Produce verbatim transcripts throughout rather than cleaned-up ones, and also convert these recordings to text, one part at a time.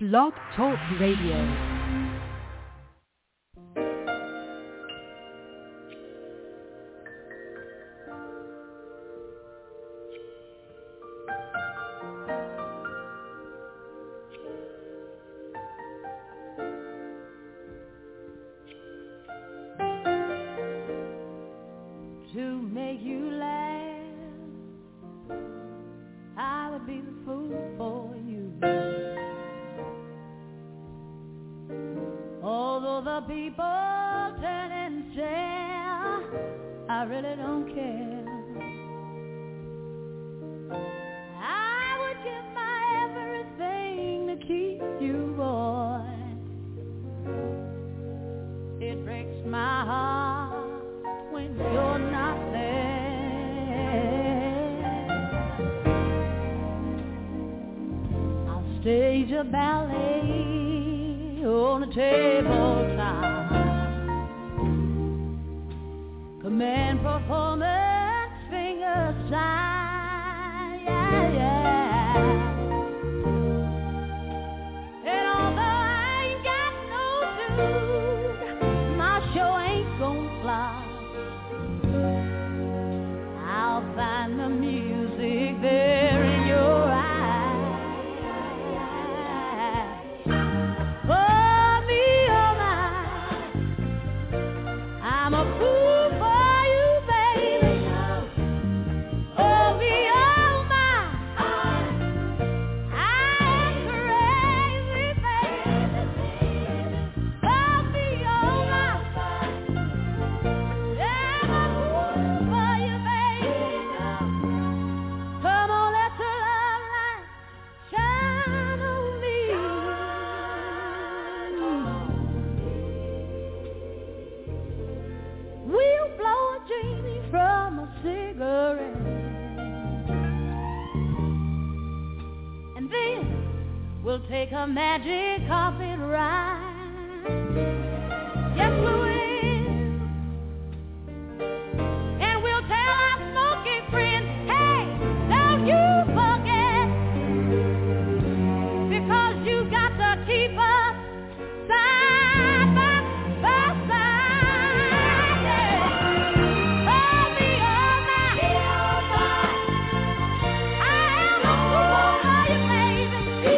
Blog Talk Radio. A magic carpet ride. Yes, we will. And we'll tell our smoking friends, hey, don't you forget, because you got to keep us side by, by side. Yeah. Oh, be all mine. Be all mine. I am a fool for you, baby.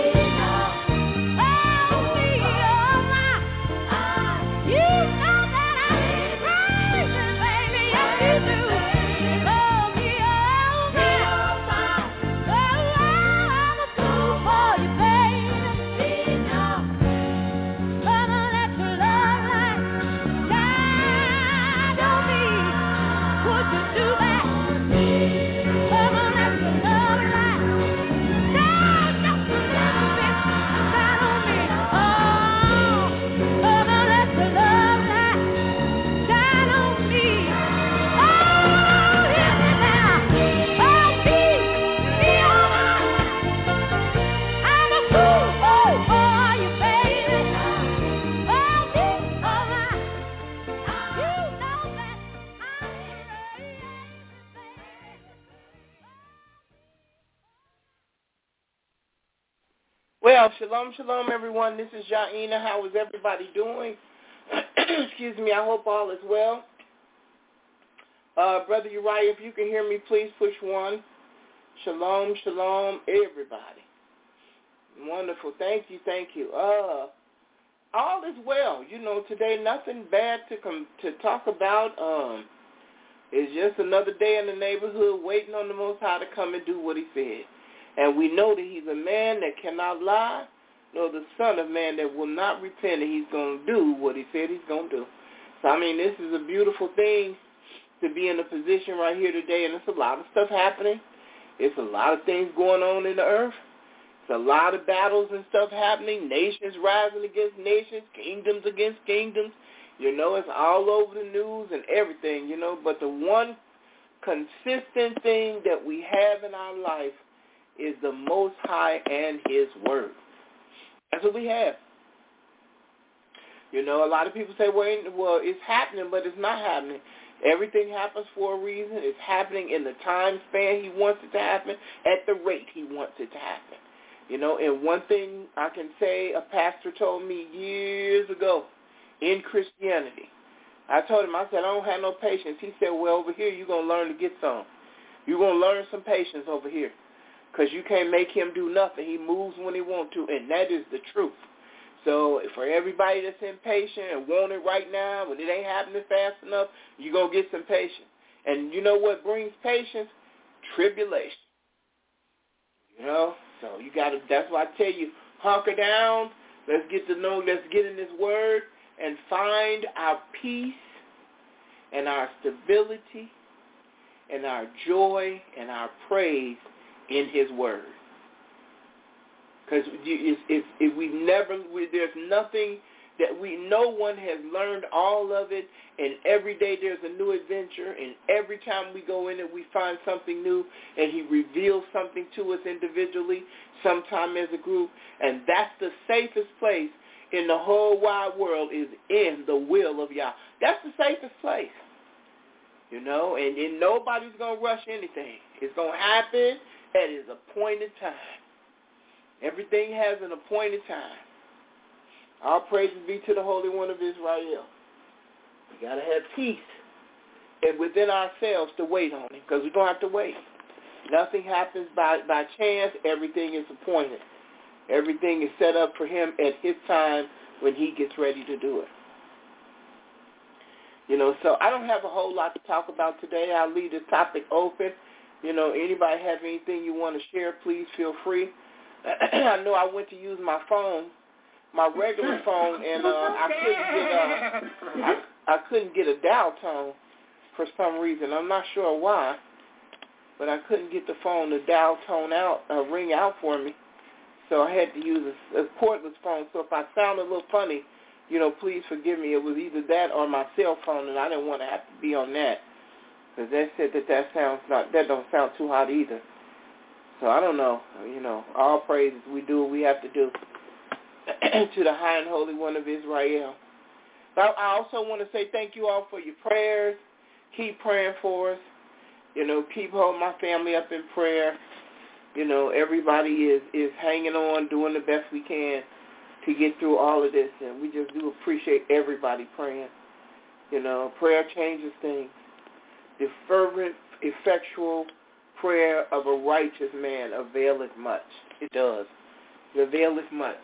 Well, shalom, shalom, everyone. This is Jaina. How is everybody doing? Excuse me. I hope all is well. Uh, Brother Uriah, if you can hear me, please push one. Shalom, shalom, everybody. Wonderful. Thank you, thank you. Uh, all is well. You know, today nothing bad to come to talk about. Um, it's just another day in the neighborhood waiting on the Most High to come and do what he said. And we know that he's a man that cannot lie, nor the son of man that will not repent, and he's going to do what he said he's going to do. So, I mean, this is a beautiful thing to be in a position right here today, and it's a lot of stuff happening. It's a lot of things going on in the earth. It's a lot of battles and stuff happening, nations rising against nations, kingdoms against kingdoms. You know, it's all over the news and everything, you know, but the one consistent thing that we have in our life is the Most High and his word. That's what we have. You know, a lot of people say, well, well, it's happening, but it's not happening. Everything happens for a reason. It's happening in the time span he wants it to happen, at the rate he wants it to happen. You know, and one thing I can say a pastor told me years ago in Christianity, I told him, I said, I don't have no patience. He said, well, over here you're going to learn to get some. You're going to learn some patience over here because you can't make him do nothing. He moves when he wants to, and that is the truth. So for everybody that's impatient and want it right now, but it ain't happening fast enough, you're going to get some patience. And you know what brings patience? Tribulation. You know? So you got to, that's why I tell you, hunker down. Let's get to know, let's get in this word and find our peace and our stability and our joy and our praise in his word. Because it's, it's, it, we never, we, there's nothing that we, no one has learned all of it, and every day there's a new adventure, and every time we go in it, we find something new, and he reveals something to us individually, sometime as a group, and that's the safest place in the whole wide world is in the will of Yah. That's the safest place, you know, and, and nobody's going to rush anything. It's going to happen at its appointed time. Everything has an appointed time. All praises be to the Holy One of Israel. We got to have peace and within ourselves to wait on him, because we don't have to wait. Nothing happens by, by chance. Everything is appointed. Everything is set up for him at his time when he gets ready to do it. You know, so I don't have a whole lot to talk about today. I'll leave this topic open. You know, anybody have anything you want to share, please feel free. I know I went to use my phone, my regular phone, and uh, I couldn't get a, I, I couldn't get a dial tone for some reason. I'm not sure why, but I couldn't get the phone to dial tone out, uh, ring out for me. So I had to use a, a cordless phone. So if I sound a little funny, you know, please forgive me. It was either that or my cell phone, and I didn't want to have to be on that, because they said that that sounds not, that don't sound too hot either. So I don't know, you know, all praises, we do what we have to do to the high and holy one of Israel. But I also want to say thank you all for your prayers. Keep praying for us. You know, keep holding my family up in prayer. You know, everybody is, is hanging on, doing the best we can to get through all of this, and we just do appreciate everybody praying. You know, prayer changes things. The fervent, effectual prayer of a righteous man availeth much. It does. It availeth much.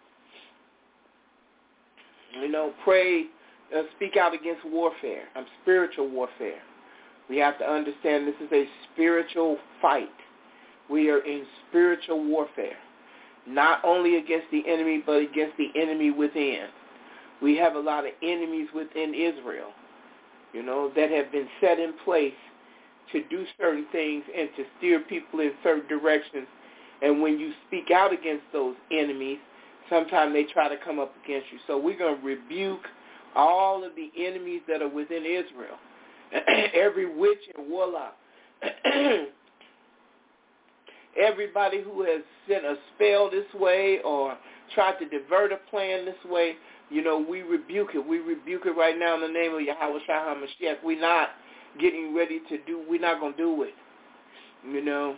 You know, pray, uh, speak out against warfare, um, spiritual warfare. We have to understand this is a spiritual fight. We are in spiritual warfare, not only against the enemy, but against the enemy within. We have a lot of enemies within Israel, you know, that have been set in place to do certain things and to steer people in certain directions. And when you speak out against those enemies, sometimes they try to come up against you. So we're going to rebuke all of the enemies that are within Israel, every witch and warlock, everybody who has sent a spell this way or tried to divert a plan this way. You know, we rebuke it. We rebuke it right now in the name of Yahweh Shah HaMashiach. We're not getting ready to do, we're not going to do it. You know,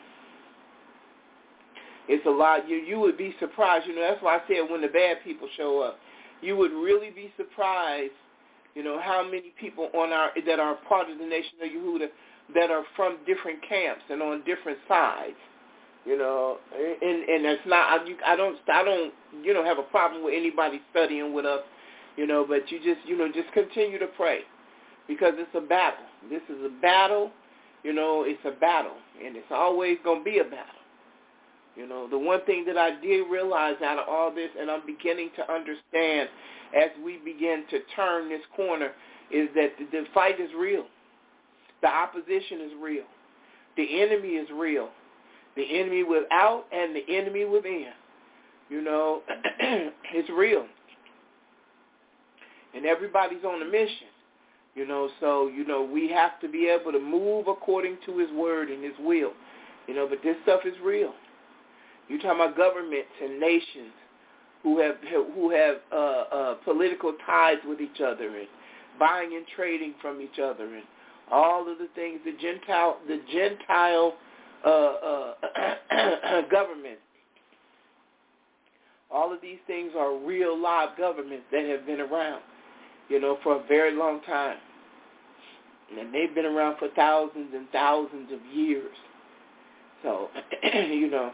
it's a lot. You you would be surprised. You know, that's why I said when the bad people show up, you would really be surprised, you know, how many people on our that are part of the nation of Yehuda that are from different camps and on different sides. You know, and and that's not. I, I don't. I don't. You know, have a problem with anybody studying with us. You know, but you just. You know, just continue to pray, because it's a battle. This is a battle. You know, it's a battle, and it's always going to be a battle. You know, the one thing that I did realize out of all this, and I'm beginning to understand as we begin to turn this corner, is that the, the fight is real. The opposition is real. The enemy is real. The enemy without and the enemy within. You know, it's real. And everybody's on a mission. You know, so, you know, we have to be able to move according to his word and his will. You know, but this stuff is real. You're talking about governments and nations who have who have uh, uh, political ties with each other and buying and trading from each other and all of the things the Gentile the Gentile uh, uh, government All of these things are real live governments that have been around, you know, for a very long time. And they've been around for thousands and thousands of years. So, you know.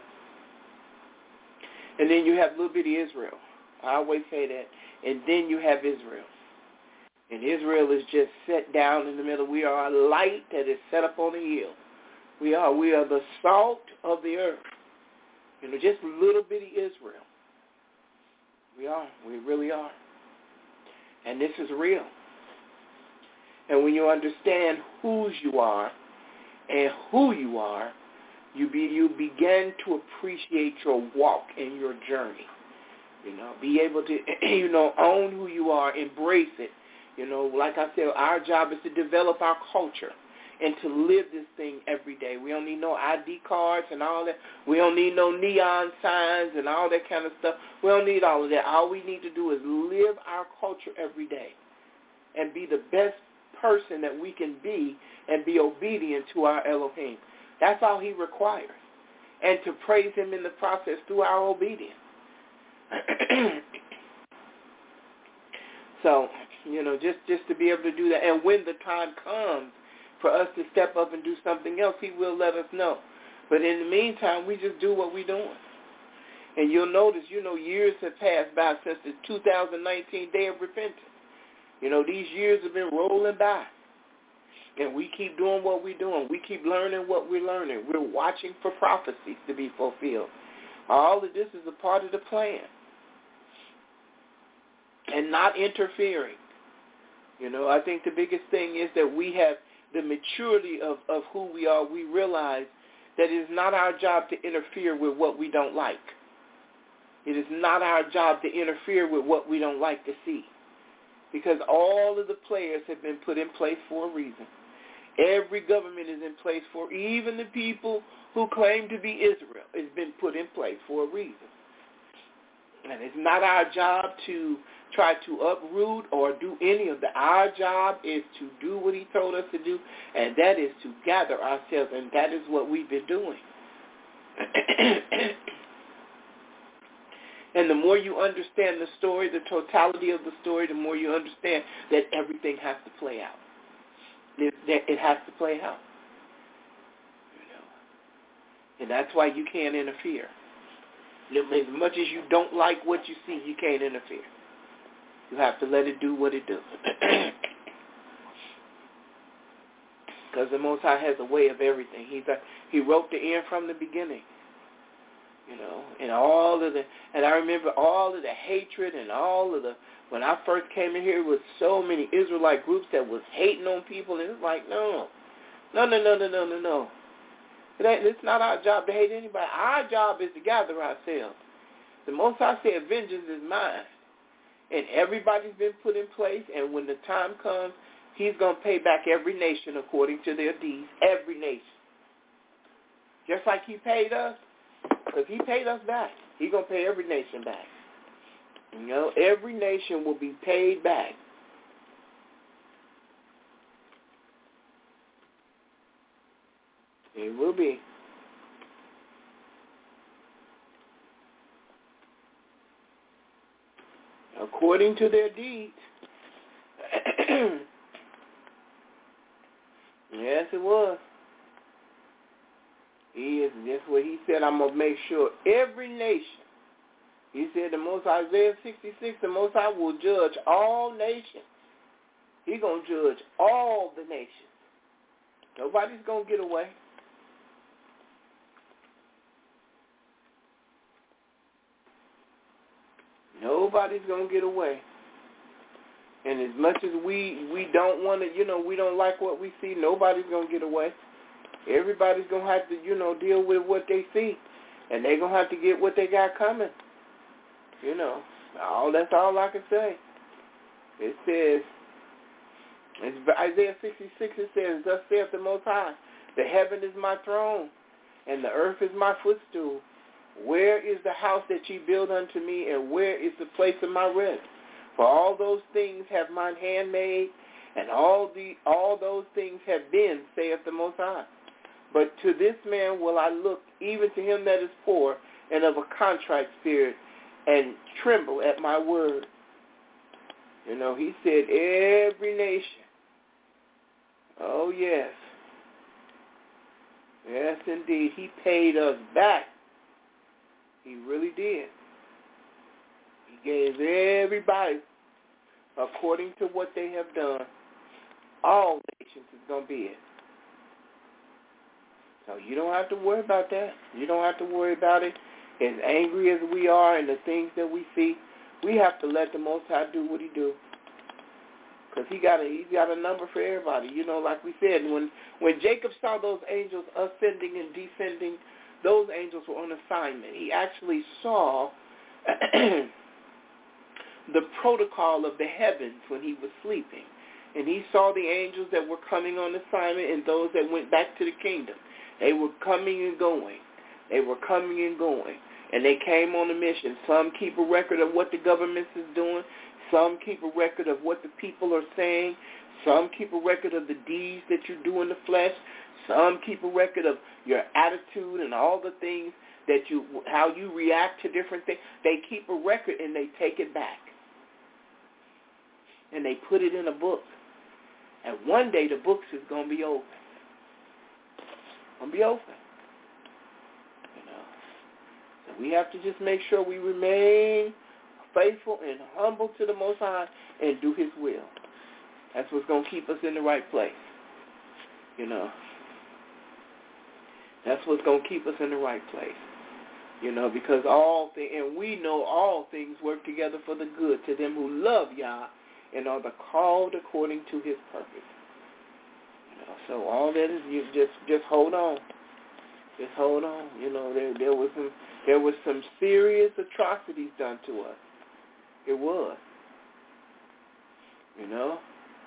And then you have little bitty Israel. I always say that. And then you have Israel. And Israel is just set down in the middle. We are a light that is set up on a hill. We are. We are the salt of the earth. You know, just little bitty Israel. We are. We really are. And this is real. And when you understand whose you are and who you are, you be you begin to appreciate your walk and your journey. You know, be able to, you know, own who you are, embrace it. You know, like I said, our job is to develop our culture and to live this thing every day. We don't need no I D cards and all that. We don't need no neon signs and all that kind of stuff. We don't need all of that. All we need to do is live our culture every day and be the best person that we can be and be obedient to our Elohim. That's all he requires. And to praise him in the process through our obedience. So, you know, just, just to be able to do that. And when the time comes for us to step up and do something else, he will let us know. But in the meantime, we just do what we're doing. And you'll notice, you know, years have passed by since the two thousand nineteen Day of Repentance. You know, these years have been rolling by. And we keep doing what we're doing. We keep learning what we're learning. We're watching for prophecies to be fulfilled. All of this is a part of the plan. And not interfering. You know, I think the biggest thing is that we have the maturity of, of who we are. We realize that it is not our job to interfere with what we don't like. It is not our job to interfere with what we don't like to see. Because all of the players have been put in place for a reason. Every government is in place for, even the people who claim to be Israel, has been put in place for a reason. And it's not our job to try to uproot or do any of that. Our job is to do what he told us to do, and that is to gather ourselves, and that is what we've been doing. And the more you understand the story, the totality of the story, the more you understand that everything has to play out. It, it has to play out. You know, and that's why you can't interfere. As much as you don't like what you see, you can't interfere. You have to let it do what it does. Because the Most High has a way of everything. He's a, he wrote the end from the beginning. You know, and all of the, and I remember all of the hatred and all of the, when I first came in here, it was so many Israelite groups that was hating on people, and it's like, no, no, no, no, no, no, no, no. It ain't, it's not our job to hate anybody. Our job is to gather ourselves. The Most High said, vengeance is mine. And everybody's been put in place, and when the time comes, he's going to pay back every nation according to their deeds, every nation. Just like he paid us. Because he paid us back. He's going to pay every nation back. You know, every nation will be paid back. It will be. According to their deeds. Yes, it was. He is, that's what he said, I'm going to make sure every nation, he said the Most High, Isaiah sixty-six, the Most High will judge all nations. He's going to judge all the nations. Nobody's going to get away. Nobody's going to get away. And as much as we, we don't want to, you know, we don't like what we see, nobody's going to get away. Everybody's going to have to, you know, deal with what they see. And they're going to have to get what they got coming. You know, all that's all I can say. It says, it's Isaiah sixty-six, it says, thus saith the Most High, the heaven is my throne, and the earth is my footstool. Where is the house that ye build unto me, and where is the place of my rest? For all those things have mine hand made, and all the all those things have been, saith the Most High. But to this man will I look, even to him that is poor and of a contrite spirit, and tremble at my word. You know, he said every nation. Oh, yes. Yes, indeed. He paid us back. He really did. He gave everybody according to what they have done. All nations is going to be it. So you don't have to worry about that. You don't have to worry about it. As angry as we are and the things that we see, we have to let the Most High do what he do. Because he got a, he's got a number for everybody. You know, like we said, when, when Jacob saw those angels ascending and descending, those angels were on assignment. He actually saw the protocol of the heavens when he was sleeping. And he saw the angels that were coming on assignment and those that went back to the kingdom. They were coming and going. They were coming and going. And they came on a mission. Some keep a record of what the government is doing. Some keep a record of what the people are saying. Some keep a record of the deeds that you do in the flesh. Some keep a record of your attitude and all the things that you, how you react to different things. They keep a record and they take it back. And they put it in a book. And one day the books is going to be open. Going to be open. You know. So we have to just make sure we remain faithful and humble to the Most High and do his will. That's what's going to keep us in the right place. You know. That's what's going to keep us in the right place. You know, because all things, and we know all things work together for the good to them who love Yah and are the called according to his purpose. You know, so all that is, you just just hold on. Just hold on. You know, there there was some there was some serious atrocities done to us. It was. You know?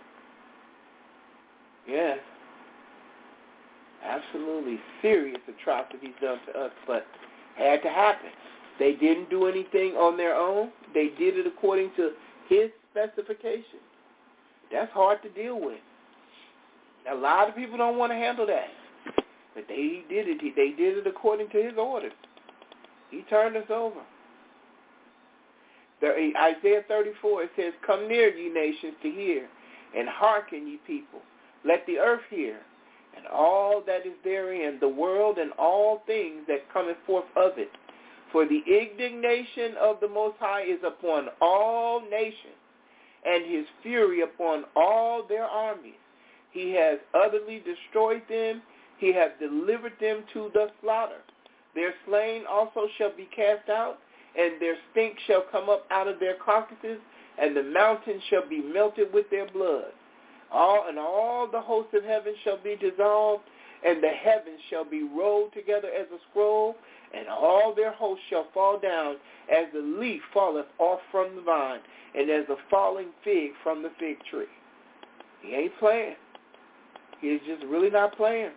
Yes. Absolutely serious atrocities done to us, but had to happen. They didn't do anything on their own. They did it according to his specifications. That's hard to deal with. A lot of people don't want to handle that. But they did it. They did it according to his orders. He turned us over. There, Isaiah thirty-four, it says, "Come near, ye nations, to hear, and hearken, ye people. Let the earth hear, and all that is therein, the world and all things that cometh forth of it. For the indignation of the Most High is upon all nations, and his fury upon all their armies. He has utterly destroyed them. He hath delivered them to the slaughter. Their slain also shall be cast out, and their stink shall come up out of their carcasses, and the mountains shall be melted with their blood. All and all the hosts of heaven shall be dissolved, and the heavens shall be rolled together as a scroll, and all their hosts shall fall down as the leaf falleth off from the vine, and as the falling fig from the fig tree." He ain't playing. He's just really not playing.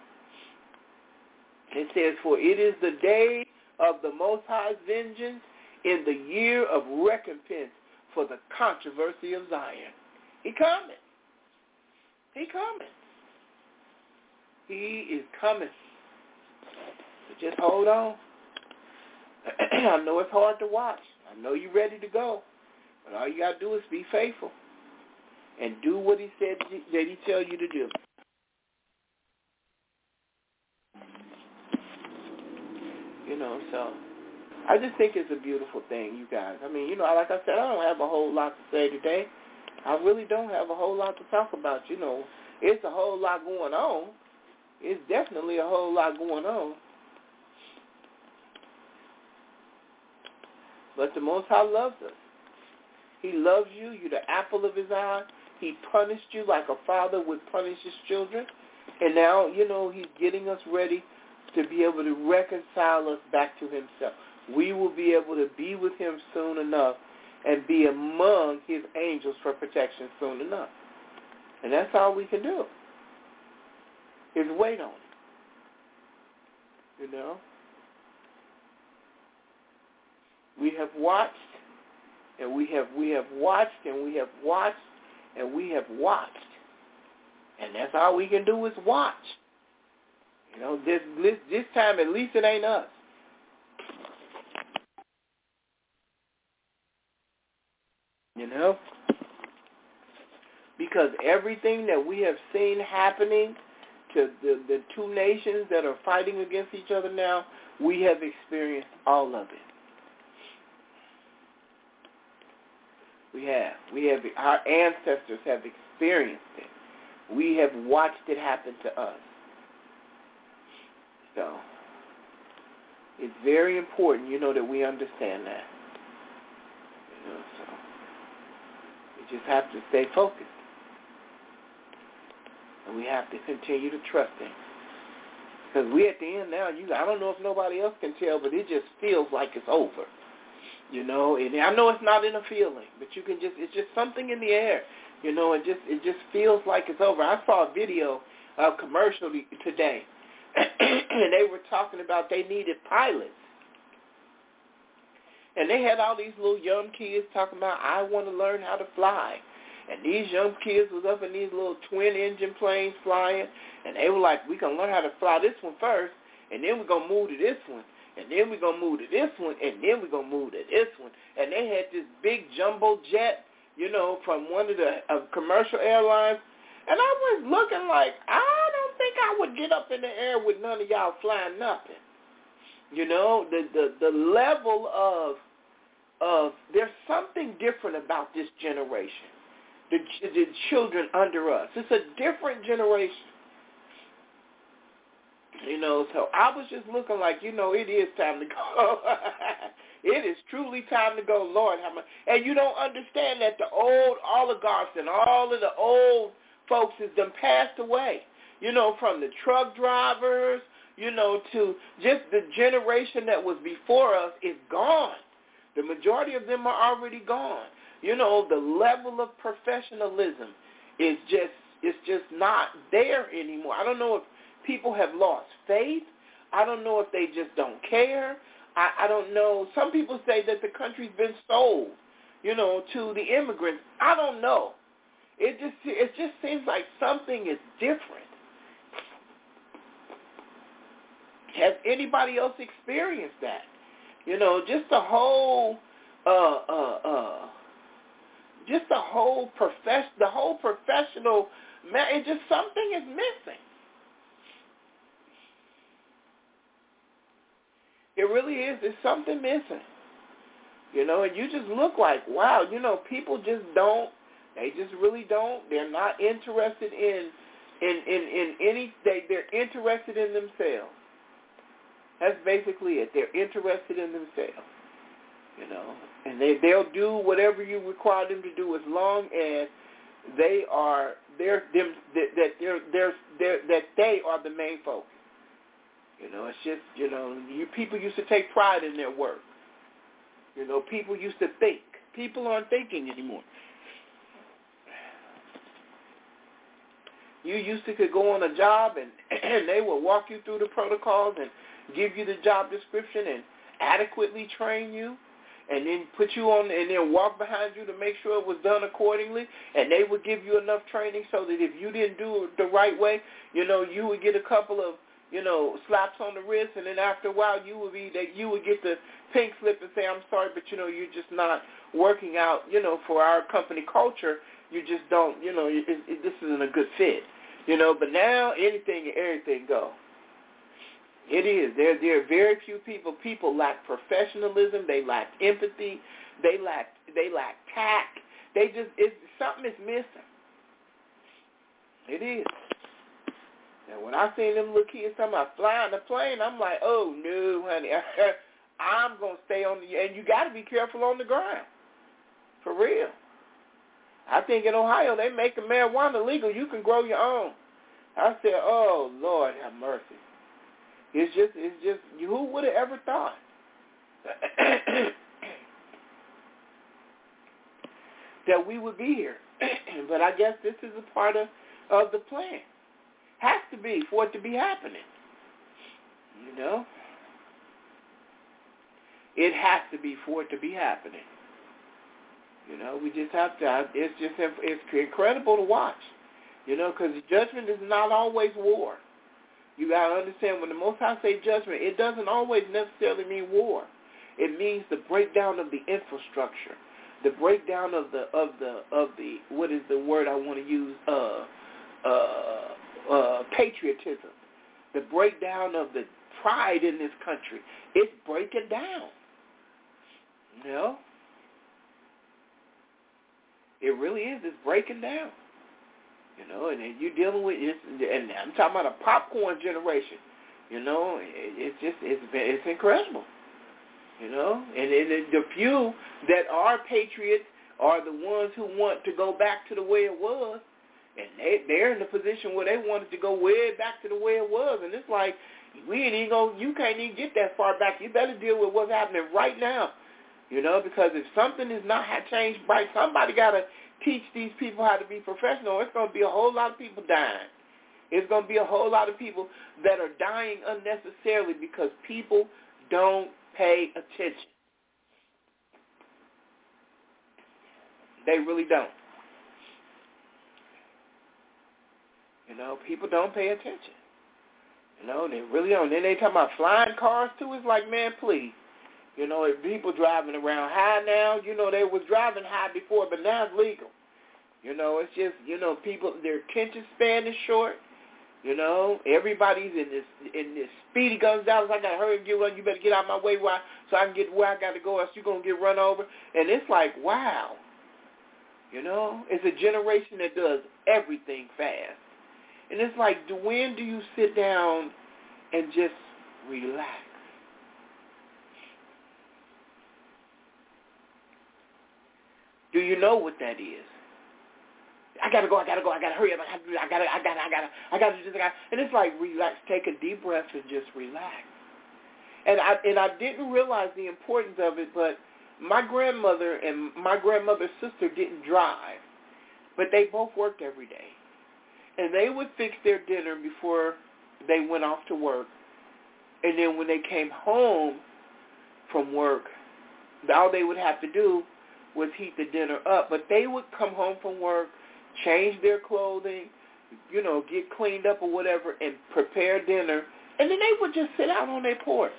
It says, "For it is the day of the Most High's vengeance, in the year of recompense for the controversy of Zion." He coming. He coming. He is coming. So just hold on. I know it's hard to watch. I know you're ready to go. But all you got to do is be faithful and do what he said that he tell you to do. You know, so I just think it's a beautiful thing, you guys. I mean, you know, like I said, I don't have a whole lot to say today. I really don't have a whole lot to talk about. You know, it's a whole lot going on. It's definitely a whole lot going on. But the Most High loves us. He loves you. You're the apple of his eye. He punished you like a father would punish his children. And now, you know, he's getting us ready to be able to reconcile us back to himself. We will be able to be with him soon enough and be among his angels for protection soon enough. And that's all we can do, is wait on him. You know? We have watched, and we have we have watched, and we have watched, and we have watched. And that's all we can do is watch. You know, this, this, this time at least it ain't us. You know? Because everything that we have seen happening to the, the two nations that are fighting against each other now, we have experienced all of it. We have. We have. Our ancestors have experienced it. We have watched it happen to us. So, it's very important, you know, that we understand that. You know, so we just have to stay focused. And we have to continue to trust Him. Because we at the end now, you, I don't know if nobody else can tell, but it just feels like it's over. You know, and I know it's not in a feeling, but you can just, it's just something in the air. You know, it just, it just feels like it's over. I saw a video, a commercial today, and they were talking about they needed pilots. And they had all these little young kids talking about, I want to learn how to fly. And these young kids was up in these little twin-engine planes flying, and they were like, we're going to learn how to fly this one first, and then we're going to move to this one, and then we're going to move to this one, and then we're going to move to this one. And they had this big jumbo jet, you know, from one of the uh, commercial airlines. And I was looking like, I don't think I would get up in the air with none of y'all flying nothing. You know, the, the, the level of, of, there's something different about this generation. The, the children under us. It's a different generation. You know, so I was just looking like, you know, it is time to go. It is truly time to go, Lord. How much? And you don't understand that the old oligarchs and all of the old folks has done passed away. You know, from the truck drivers, you know, to just the generation that was before us is gone. The majority of them are already gone. You know, the level of professionalism is just, it's just not there anymore. I don't know if people have lost faith. I don't know if they just don't care. I, I don't know. Some people say that the country's been sold, you know, to the immigrants. I don't know. It just, it just seems like something is different. Has anybody else experienced that? You know, just the whole, uh, uh, uh, just the whole profess, the whole professional, man, it just, something is missing. It really is. There's something missing. You know, and you just look like, wow, you know, people just don't, they just really don't, they're not interested in, in, in, in any, they, they're interested in themselves. That's basically it. They're interested in themselves. You know, and they, they'll do whatever you require them to do as long as they are, they're, them, that, that, they're, they're, they're, that they are the main focus. You know, it's just, you know, you people used to take pride in their work. You know, people used to think. People aren't thinking anymore. You used to could go on a job and, and they will walk you through the protocols and give you the job description and adequately train you and then put you on and then walk behind you to make sure it was done accordingly, and they would give you enough training so that if you didn't do it the right way, you know, you would get a couple of, you know, slaps on the wrist, and then after a while you would be that you would get the pink slip and say, I'm sorry, but, you know, you're just not working out, you know, for our company culture. You just don't, you know, it, it, this isn't a good fit, you know. But now anything and everything go. It is. There, there are very few people. People lack professionalism. They lack empathy. They lack, they lack tact. They just, it's, something is missing. It is. And when I seen them little kids talking about flying the plane, I'm like, oh, no, honey. I'm going to stay on the, and you got to be careful on the ground. For real. I think in Ohio they make marijuana legal. You can grow your own. I said, oh, Lord, have mercy. It's just, it's just, who would have ever thought? that we would be here. But I guess this is a part of, of the plan. Has to be for it to be happening. You know? It has to be for it to be happening. You know, we just have to, it's just, it's incredible to watch. You know, because judgment is not always war. You got to understand, when the Most High say judgment, it doesn't always necessarily mean war. It means the breakdown of the infrastructure, the breakdown of the of the of the what is the word I want to use? Uh, uh, uh, patriotism. The breakdown of the pride in this country. It's breaking down. You know, it really is. It's breaking down. You know, and then you're dealing with this, and I'm talking about a popcorn generation. You know, it, it's just it's it's incredible. You know, and, and the few that are patriots are the ones who want to go back to the way it was, and they they're in the position where they wanted to go way back to the way it was, and it's like we ain't even gonna, you can't even get that far back. You better deal with what's happening right now. You know, because if something is not changed right, somebody gotta teach these people how to be professional. It's going to be a whole lot of people dying. It's going to be a whole lot of people that are dying unnecessarily because people don't pay attention. They really don't. You know, people don't pay attention. You know, they really don't. Then they talk about flying cars too. It's like, man, please. You know, if people driving around high now, you know, they was driving high before, but now it's legal. You know, it's just, you know, people, their attention span is short. You know, everybody's in this in this Speedy Gonzales. I got to hurry and get run. You better get out of my way while, so I can get where I got to go, else you're going to get run over. And it's like, wow. You know, it's a generation that does everything fast. And it's like, when do you sit down and just relax? Do you know what that is? I gotta go, I gotta go, I gotta hurry up, I gotta do that, I gotta, I gotta, I gotta, I gotta do this, I gotta, and it's like, relax, take a deep breath and just relax. And I and I didn't realize the importance of it, but my grandmother and my grandmother's sister didn't drive, but they both worked every day. And they would fix their dinner before they went off to work. And then when they came home from work, all they would have to do was heat the dinner up. But they would come home from work, change their clothing, you know, get cleaned up or whatever, and prepare dinner. And then they would just sit out on their porch.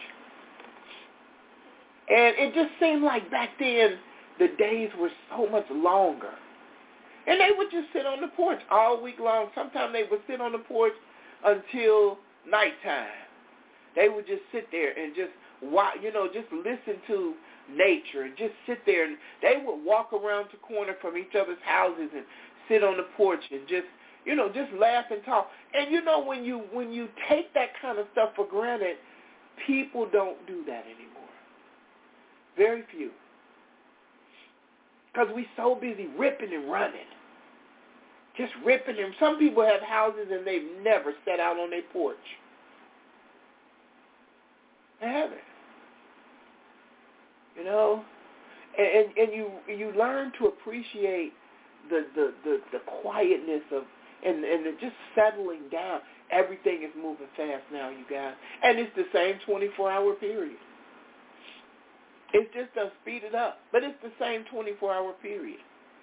And it just seemed like back then the days were so much longer. And they would just sit on the porch all week long. Sometimes they would sit on the porch until nighttime. They would just sit there and just watch, you know, just listen to nature and just sit there. And they would walk around the corner from each other's houses and sit on the porch and just, you know, just laugh and talk. And you know, when you when you take that kind of stuff for granted, people don't do that anymore. Very few. Because we so busy ripping and running. Just ripping them. Some people have houses and they've never sat out on their porch. They haven't. You know? And, and, and you you learn to appreciate the, the, the, the quietness of and, and the just settling down. Everything is moving fast now, you guys. And it's the same twenty-four hour period. It's just done speeded up. But it's the same twenty-four hour period.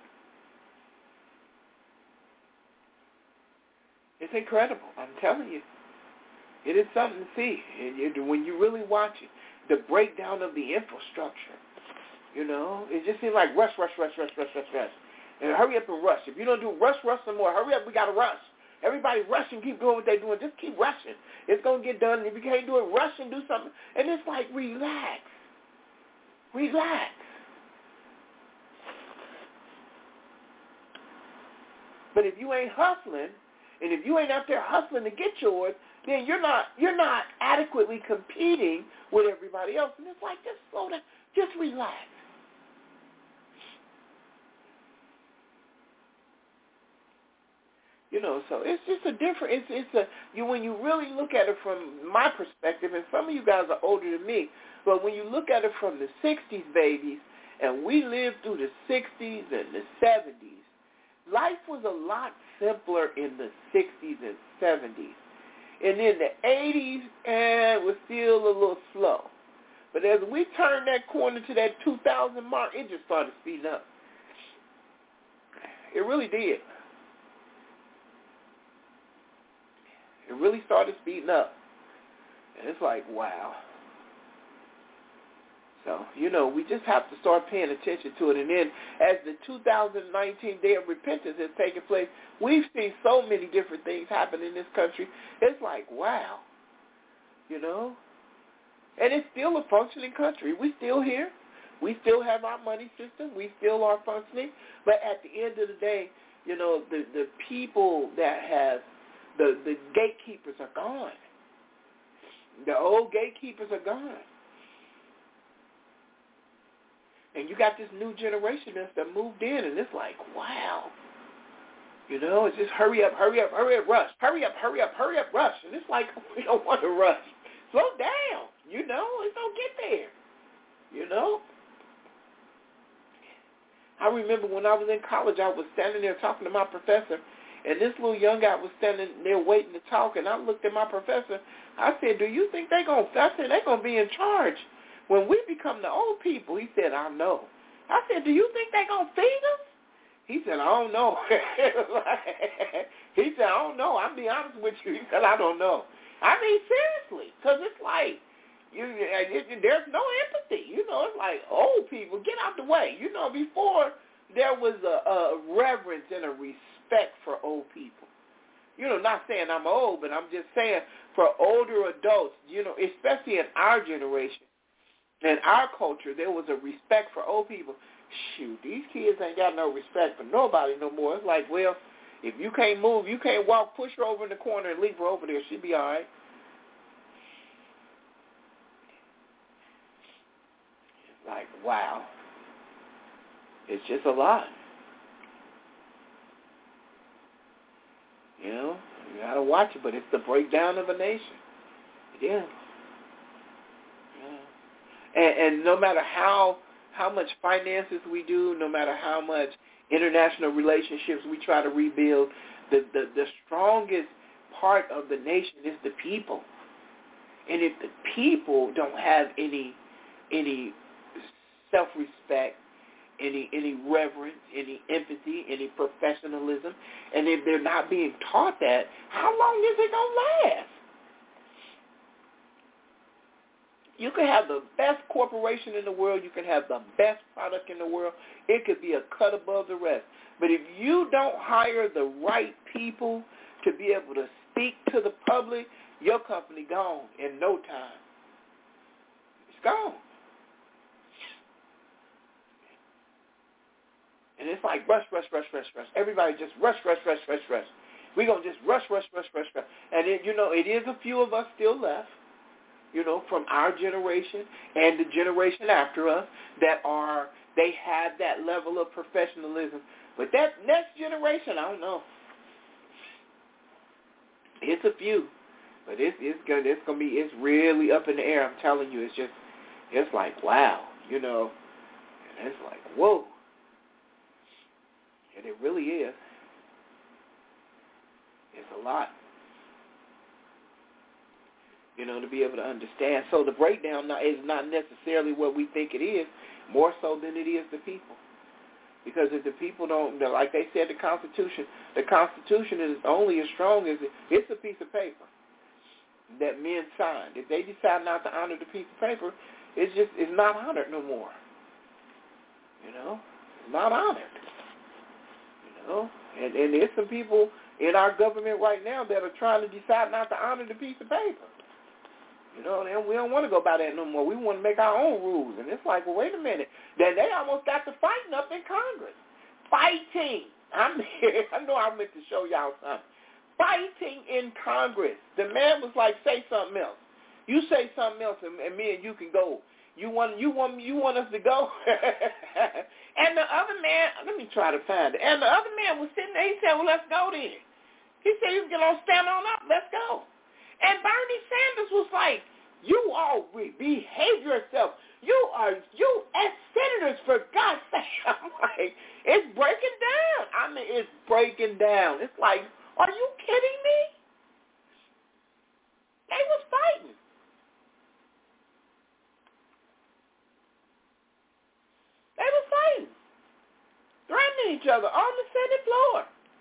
It's incredible. I'm telling you. It is something to see. And when you really watch it, the breakdown of the infrastructure, you know, it just seems like rush, rush, rush, rush, rush, rush, rush. And hurry up and rush. If you don't do rush, rush some more, hurry up, we got to rush. Everybody rush and keep doing what they're doing. Just keep rushing. It's going to get done. And if you can't do it, rush and do something. And it's like, relax. Relax. But if you ain't hustling, and if you ain't out there hustling to get yours, then you're not you're not adequately competing with everybody else. And it's like, just slow down, just relax. You know, so it's just a different. It's it's a you when you really look at it from my perspective, and some of you guys are older than me, but when you look at it from the sixties, babies, and we lived through the sixties and the seventies, life was a lot simpler in the sixties and seventies. And in the eighties, and it was still a little slow. But as we turned that corner to that two thousand mark, it just started speeding up. It really did. It really started speeding up. And it's like, wow. So, you know, we just have to start paying attention to it. And then as the two thousand nineteen Day of Repentance has taken place, we've seen so many different things happen in this country. It's like, wow, you know. And it's still a functioning country. We still here. We still have our money system. We still are functioning. But at the end of the day, you know, the, the people that have, the, the gatekeepers are gone. The old gatekeepers are gone. And you got this new generation that moved in, and it's like, wow. You know, it's just hurry up, hurry up, hurry up, rush. Hurry up, hurry up, hurry up, rush. And it's like, we don't want to rush. Slow down. You know, it's going to get there. You know? I remember when I was in college, I was standing there talking to my professor, and this little young guy was standing there waiting to talk, and I looked at my professor. I said, do you think they're going to, I said, they're going to be in charge when we become the old people? He said, I know. I said, do you think they're going to feed us? He said, I don't know. He said, I don't know. I'll be honest with you. He said, I don't know. I mean, seriously, because it's like, you, it, there's no empathy. You know, it's like, old people, get out the way. You know, before there was a, a reverence and a respect for old people. You know, not saying I'm old, but I'm just saying for older adults, you know, especially in our generation, in our culture, there was a respect for old people. Shoot, these kids ain't got no respect for nobody no more. It's like, well, if you can't move, you can't walk, push her over in the corner and leave her over there. She'll be all right. It's like, wow. It's just a lot. You know, you got to watch it, but it's the breakdown of a nation. Yeah. Yeah. And, and no matter how how much finances we do, no matter how much international relationships we try to rebuild, the, the, the strongest part of the nation is the people. And if the people don't have any any self-respect, any any reverence, any empathy, any professionalism, and if they're not being taught that, how long is it going to last? You can have the best corporation in the world. You can have the best product in the world. It could be a cut above the rest. But if you don't hire the right people to be able to speak to the public, your company gone in no time. It's gone. And it's like rush, rush, rush, rush, rush. Everybody just rush, rush, rush, rush, rush. We're going to just rush, rush, rush, rush, rush. And, it, you know, it is a few of us still left, you know, from our generation and the generation after us that are, they have that level of professionalism. But that next generation, I don't know. It's a few. But it's, it's going it's gonna be, it's really up in the air. I'm telling you, it's just, it's like, wow, you know. And it's like, whoa. And it really is. It's a lot, you know, to be able to understand. So the breakdown is not necessarily what we think it is, more so than it is the people. Because if the people don't, like they said, the Constitution, the Constitution is only as strong as it, it's a piece of paper that men signed. If they decide not to honor the piece of paper, it's just, it's not honored no more. You know, it's not honored. You know, and, and there's some people in our government right now that are trying to decide not to honor the piece of paper. You know, and we don't want to go by that no more. We want to make our own rules. And it's like, well, wait a minute. Then they almost got to fighting up in Congress. Fighting. I'm here. I know I meant to show y'all something. Fighting in Congress. The man was like, say something else. You say something else, and, and me and you can go. You want you want you want us to go? And the other man, let me try to find it. And the other man was sitting there. He said, well, let's go then. He said, you can go stand on up. Let's go. And Bernie Sanders was like, you all behave yourself. You are, you as senators, for God's sake. I'm like, it's breaking down. I mean, it's breaking down. It's like, are you kidding me? They was fighting. They were fighting, threatening each other on the Senate floor.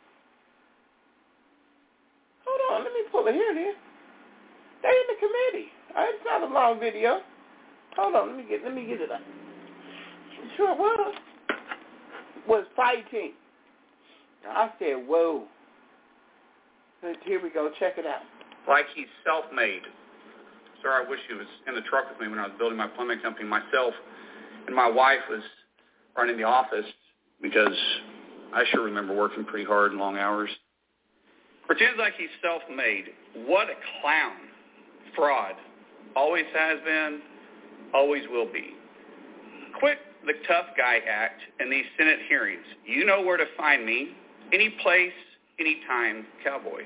Hold on, let me pull it. Here it is. They in the committee. It's not a long video. Hold on, let me get let me get it up. Sure it was. Was fighting. I said, whoa. Here we go. Check it out. Like he's self-made. Sir, I wish he was in the truck with me when I was building my plumbing company myself, and my wife was running the office because I sure remember working pretty hard and long hours. Pretends like he's self-made. What a clown. Fraud. Always has been, always will be. Quit the tough guy act in these Senate hearings. You know where to find me. Any place, any time, cowboy.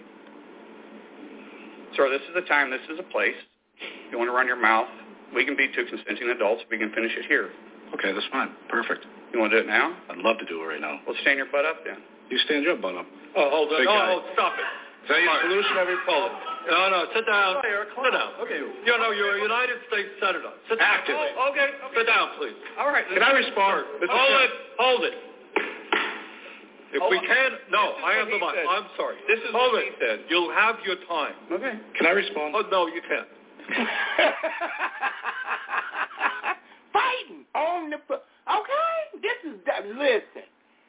Sir, this is the time, this is a place. If you want to run your mouth, we can be two consenting adults. We can finish it here. Okay, that's fine. Perfect. You want to do it now? I'd love to do it right now. Well, stand your butt up then. You stand your butt up. Oh, hold on. Big Oh, guy. oh, stop it. Is that your solution, every Hold it. No, no, sit down. Sit down. Okay. You know, you're a United States Senator. Sit down. Actively. Oh, okay. okay. Sit down, please. All right. Can I respond? Hold it. Hold it. If Hold we on. can, no, This is I what have the he mic. said. I'm sorry. This is Hold what it. he said. You'll have your time. Okay. Can I respond? Oh, no, you can't. Fighting on the okay. This is listen.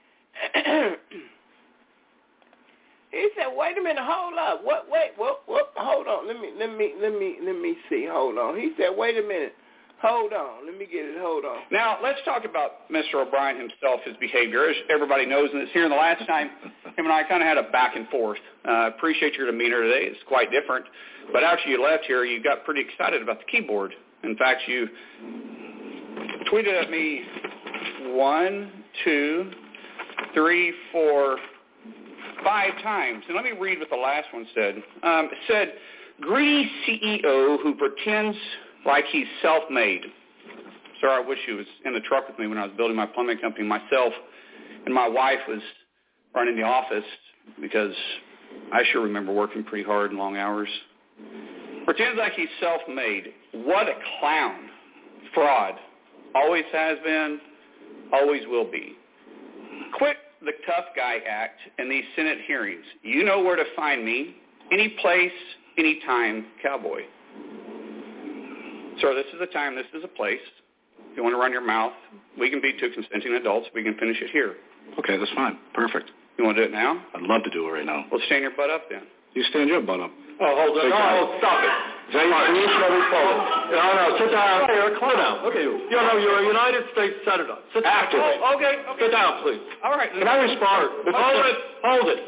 He said, "Wait a minute, hold up. What? Wait, what? What? Hold on. Let me, let me, let me, let me see. Hold on." He said, "Wait a minute. Hold on. Let me get it. Hold on." Now, let's talk about Mister O'Brien himself, his behavior. As everybody knows, and it's here the last time, him and I kind of had a back and forth. I uh, appreciate your demeanor today. It's quite different. But after you left here, you got pretty excited about the keyboard. In fact, you tweeted at me one, two, three, four, five times. And let me read what the last one said. Um, it said, "Greedy C E O who pretends like he's self-made." Sir, I wish he was in the truck with me when I was building my plumbing company myself, and my wife was running the office because I sure remember working pretty hard and long hours. Pretends like he's self-made. What a clown. Fraud. Always has been, always will be. Quit the tough guy act in these Senate hearings. You know where to find me. Any place, any time, cowboy. Sir, this is the time, this is a place. If you want to run your mouth, we can be two consenting adults. We can finish it here. Okay, that's fine. Perfect. You want to do it now? I'd love to do it right now. Well, stand your butt up then. You stand your butt up. Oh, hold on. Big No, guy. oh, stop it. Is that your solution, every Hold it. No, no, sit down. Sit down. Okay. You know, you're a United States Senator. Sit down. Actively. Oh, okay. okay. Sit down, please. All right. Can I respond? Hold it. Hold it.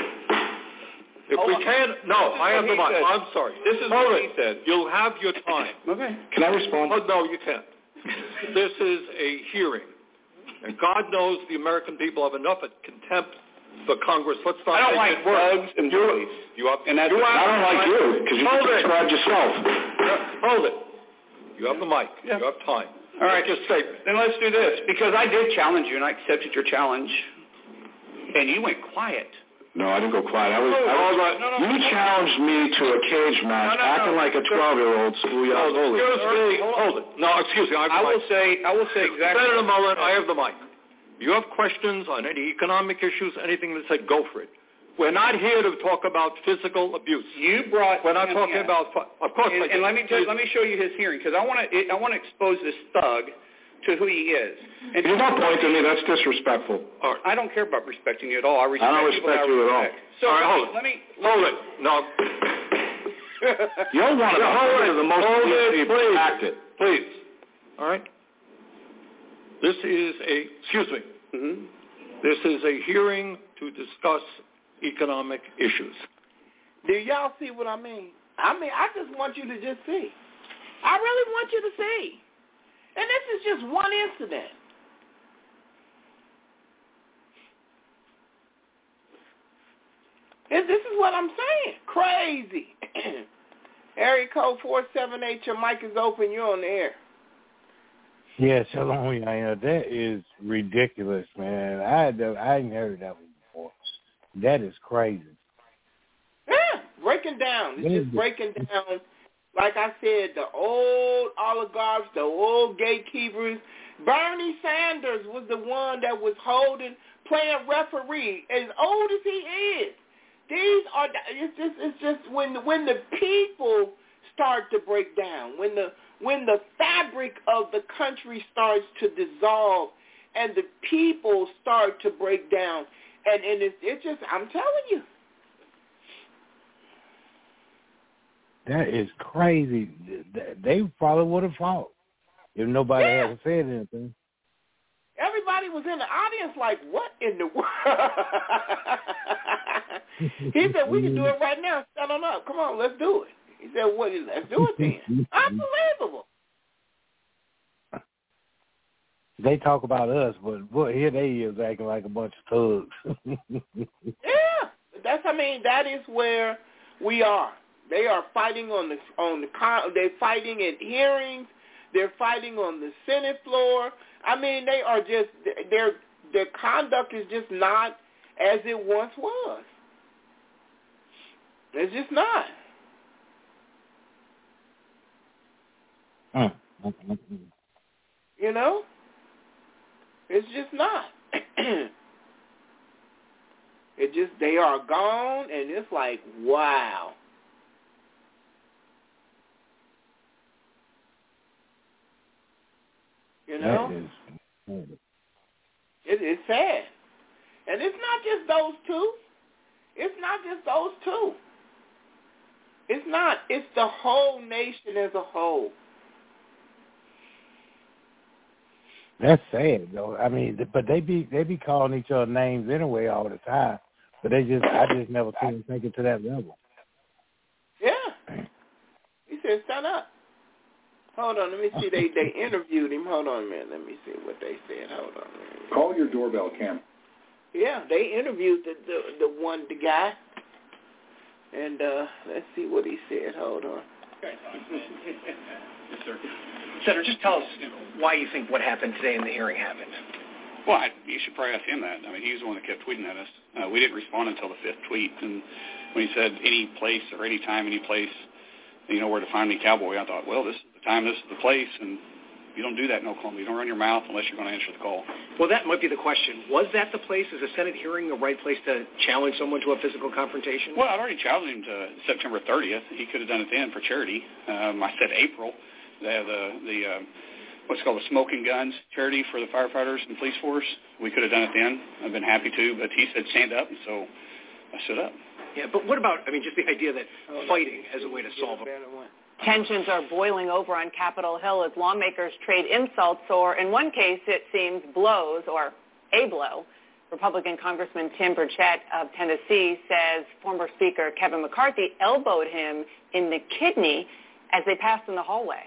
If Hold we on. can, no, This is I have what the he mic. said. I'm sorry. This is Hold what it. he said. You'll have your time. Okay. Can I respond? Oh, no, you can't. This is a hearing. And God knows the American people have enough contempt for Congress. Let's not I don't make like it worse. bugs and bullies. You have, And that's- you have I don't like you because you Hold it. described yourself. Hold it. You have the mic. Yeah. You have time. All right. Make your statement. Then let's do this, because I did challenge you, and I accepted your challenge, and you went quiet. No, I didn't go quiet. I was, Oh, I was hold on. No, no, you no. challenged me to a cage match, No, no, acting no. like a twelve-year-old schoolyard bully. Excuse me. Hold it. No, excuse me. I have the I will mic. say, I will say exactly. Senator Mullen, I have the mic. You have questions on any economic issues, anything that said, go for it. We're not here to talk about physical abuse. You brought. We're not him talking in. about, of course. And, I and let me tell, did. let me show you his hearing, because I want to I want to expose this thug to who he is. And There's no point to me. That's disrespectful. All right. I don't care about respecting you at all. I respect I don't people respect that I you at all. respect. So All right, let, hold me, it. let me Hold it. No. You're one of Yeah, hold the, it. the most Hold it, deeply please. acted. Please. All right. This is a, excuse me, Mm-hmm. this is a hearing to discuss economic issues. Do y'all see what I mean? I mean, I just want you to just see. I really want you to see. And this is just one incident. And this is what I'm saying. Crazy. Area code four seven eight, your mic is open. You're on the air. Yeah, Shalom, yeah, that is ridiculous, man. I had to, I hadn't heard that one before. That is crazy. Yeah, breaking down. It's just breaking down. Like I said, the old oligarchs, the old gatekeepers. Bernie Sanders was the one that was holding, playing referee, as old as he is. These are, it's just, it's just when when the people start to break down, when the when the fabric of the country starts to dissolve and the people start to break down. And, and it's it just, I'm telling you. That is crazy. They probably would have fought if nobody yeah. had said anything. Everybody was in the audience like, what in the world? He said, we can do it right now. Stand on up. Come on, let's do it. He said, what? Let's do it then. Unbelievable. They talk about us, but boy, here they is acting like a bunch of thugs. Yeah. That's, I mean, that is where we are. They are fighting on the, on the, they're fighting in hearings. They're fighting on the Senate floor. I mean, they are just, their their conduct is just not as it once was. It's just not. You know? It's just not. It just, they are gone, and it's like, wow. You know? That is, it, it's sad. And it's not just those two. It's not just those two. It's not. It's the whole nation as a whole. That's sad, though. I mean, but they be they be calling each other names anyway all the time. But they just, I just never seen them take it to that level. Yeah. He said, stand up. Hold on, let me see. They they interviewed him. Hold on a minute. Let me see what they said. Hold on a minute. Call your doorbell, Cam. Yeah, they interviewed the the, the one, the guy. And uh, let's see what he said. Hold on. Yes, sir. Senator, just tell us why you think what happened today in the hearing happened. Well, I, you should probably ask him that. I mean, he was the one that kept tweeting at us. Uh, we didn't respond until the fifth tweet. And when he said any place or any time, any place, you know where to find me, cowboy, I thought, well, this is the time, this is the place, and you don't do that in Oklahoma. You don't run your mouth unless you're going to answer the call. Well, that might be the question. Was that the place? Is a Senate hearing the right place to challenge someone to a physical confrontation? Well, I'd already challenged him to September thirtieth. He could have done it then for charity. Um, I said April. They have the, the uh, what's called the Smoking Guns charity for the firefighters and police force. We could have done it then. I've been happy to, but he said stand up, and so I stood up. Yeah, but what about, I mean, just the idea that fighting as a way to solve it? Tensions are boiling over on Capitol Hill as lawmakers trade insults, or in one case, it seems blows, or a blow. Republican Congressman Tim Burchett of Tennessee says former Speaker Kevin McCarthy elbowed him in the kidney as they passed in the hallway.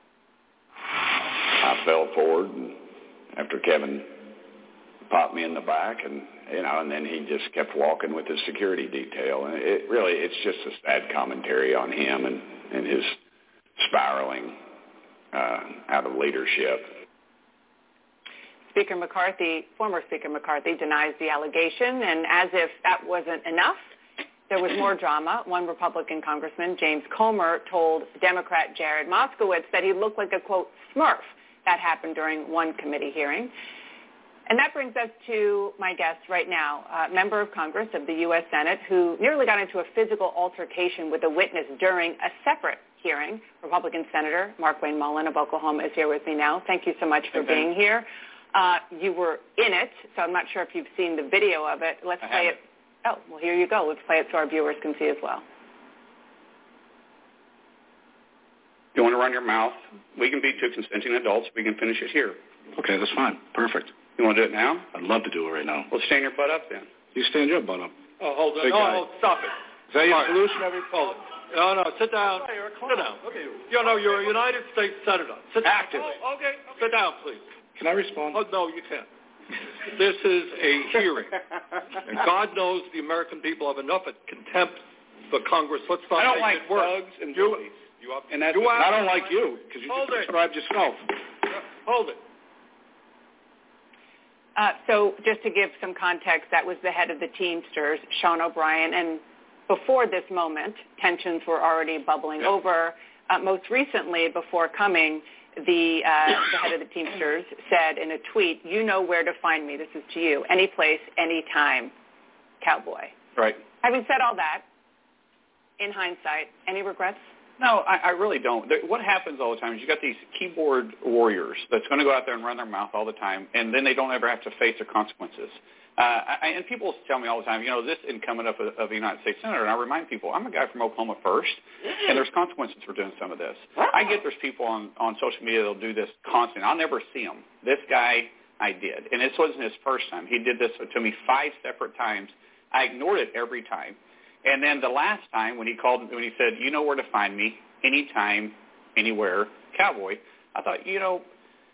I fell forward and after Kevin popped me in the back, and you know, and then he just kept walking with his security detail. And it really, it's just a sad commentary on him and, and his spiraling uh, out of leadership. Speaker McCarthy, former Speaker McCarthy, denies the allegation, and as if that wasn't enough, there was more drama. One Republican congressman, James Comer, told Democrat Jared Moskowitz that he looked like a, quote, smurf. That happened during one committee hearing. And that brings us to my guest right now, a member of Congress of the U S Senate who nearly got into a physical altercation with a witness during a separate hearing. Republican Senator Mark Wayne Mullen of Oklahoma is here with me now. Thank you so much for okay. being here. Uh, you were in it, so I'm not sure if you've seen the video of it. Let's I play haven't. it. Oh, well, here you go. Let's play it so our viewers can see as well. You want to run your mouth? We can be two consenting adults. We can finish it here. Okay, that's fine. Perfect. You want to do it now? I'd love to do it right now. Well, stand your butt up then. You stand your butt up. Oh, hold on. Big No, guy. no, stop it. Is that your All right. solution? Every Hold it. No, no, sit down. Sit down. Okay. You know, you're a United States Senator. Sit down. Active. Oh, okay. Sit down, please. Can I respond? Oh, no, you can't. This is a hearing. And God knows the American people have enough of contempt for Congress. Let's not I don't make like it worse. thugs and You- bullies. You up? And that's you what- I don't like you because you Hold just it. described yourself. Hold it. Uh, so just to give some context, that was the head of the Teamsters, Sean O'Brien, and before this moment, tensions were already bubbling Yeah. over. Uh, most recently, before coming, the, uh, the head of the Teamsters said in a tweet, you know where to find me. This is to you. Any place, any time, cowboy. Right. Having said all that, in hindsight, any regrets? No, I, I really don't. There, what happens all the time is you got these keyboard warriors that's going to go out there and run their mouth all the time, and then they don't ever have to face the consequences. Uh, I, and people tell me all the time, you know, this incumbent of a, of a United States Senator, and I remind people, I'm a guy from Oklahoma first, and there's consequences for doing some of this. I get there's people on, on social media that will do this constantly. I'll never see them. This guy, I did. And this wasn't his first time. He did this to me five separate times. I ignored it every time. And then the last time when he called, when he said, you know where to find me, anytime, anywhere, cowboy, I thought, you know,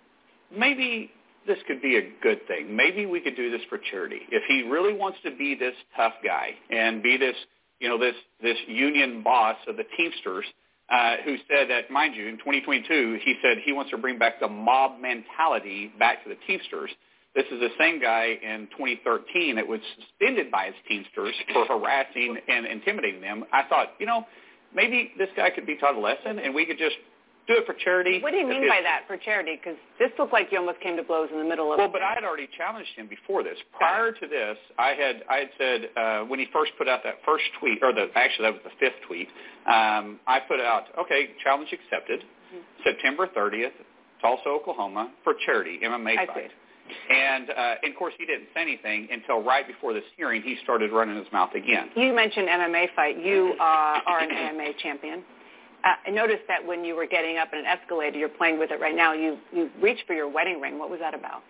maybe this could be a good thing. Maybe we could do this for charity. If he really wants to be this tough guy and be this, you know, this, this union boss of the Teamsters, uh, who said that, mind you, in twenty twenty-two, he said he wants to bring back the mob mentality back to the Teamsters. This is the same guy in twenty thirteen that was suspended by his Teamsters for harassing and intimidating them. I thought, you know, maybe this guy could be taught a lesson and we could just do it for charity. What do you mean by that, for charity? Because this looked like you almost came to blows in the middle of Well, it. but I had already challenged him before this. Prior to this, I had I had said uh, when he first put out that first tweet, or the actually that was the fifth tweet, um, I put out, okay, challenge accepted, mm-hmm. September thirtieth, Tulsa, Oklahoma, for charity, M M A I fight. see. And, uh, and, of course, he didn't say anything until right before this hearing. He started running his mouth again. You mentioned M M A fight. You uh, are an M M A champion. Uh, I noticed that when you were getting up in an escalator, you're playing with it right now, you, you reached for your wedding ring. What was that about?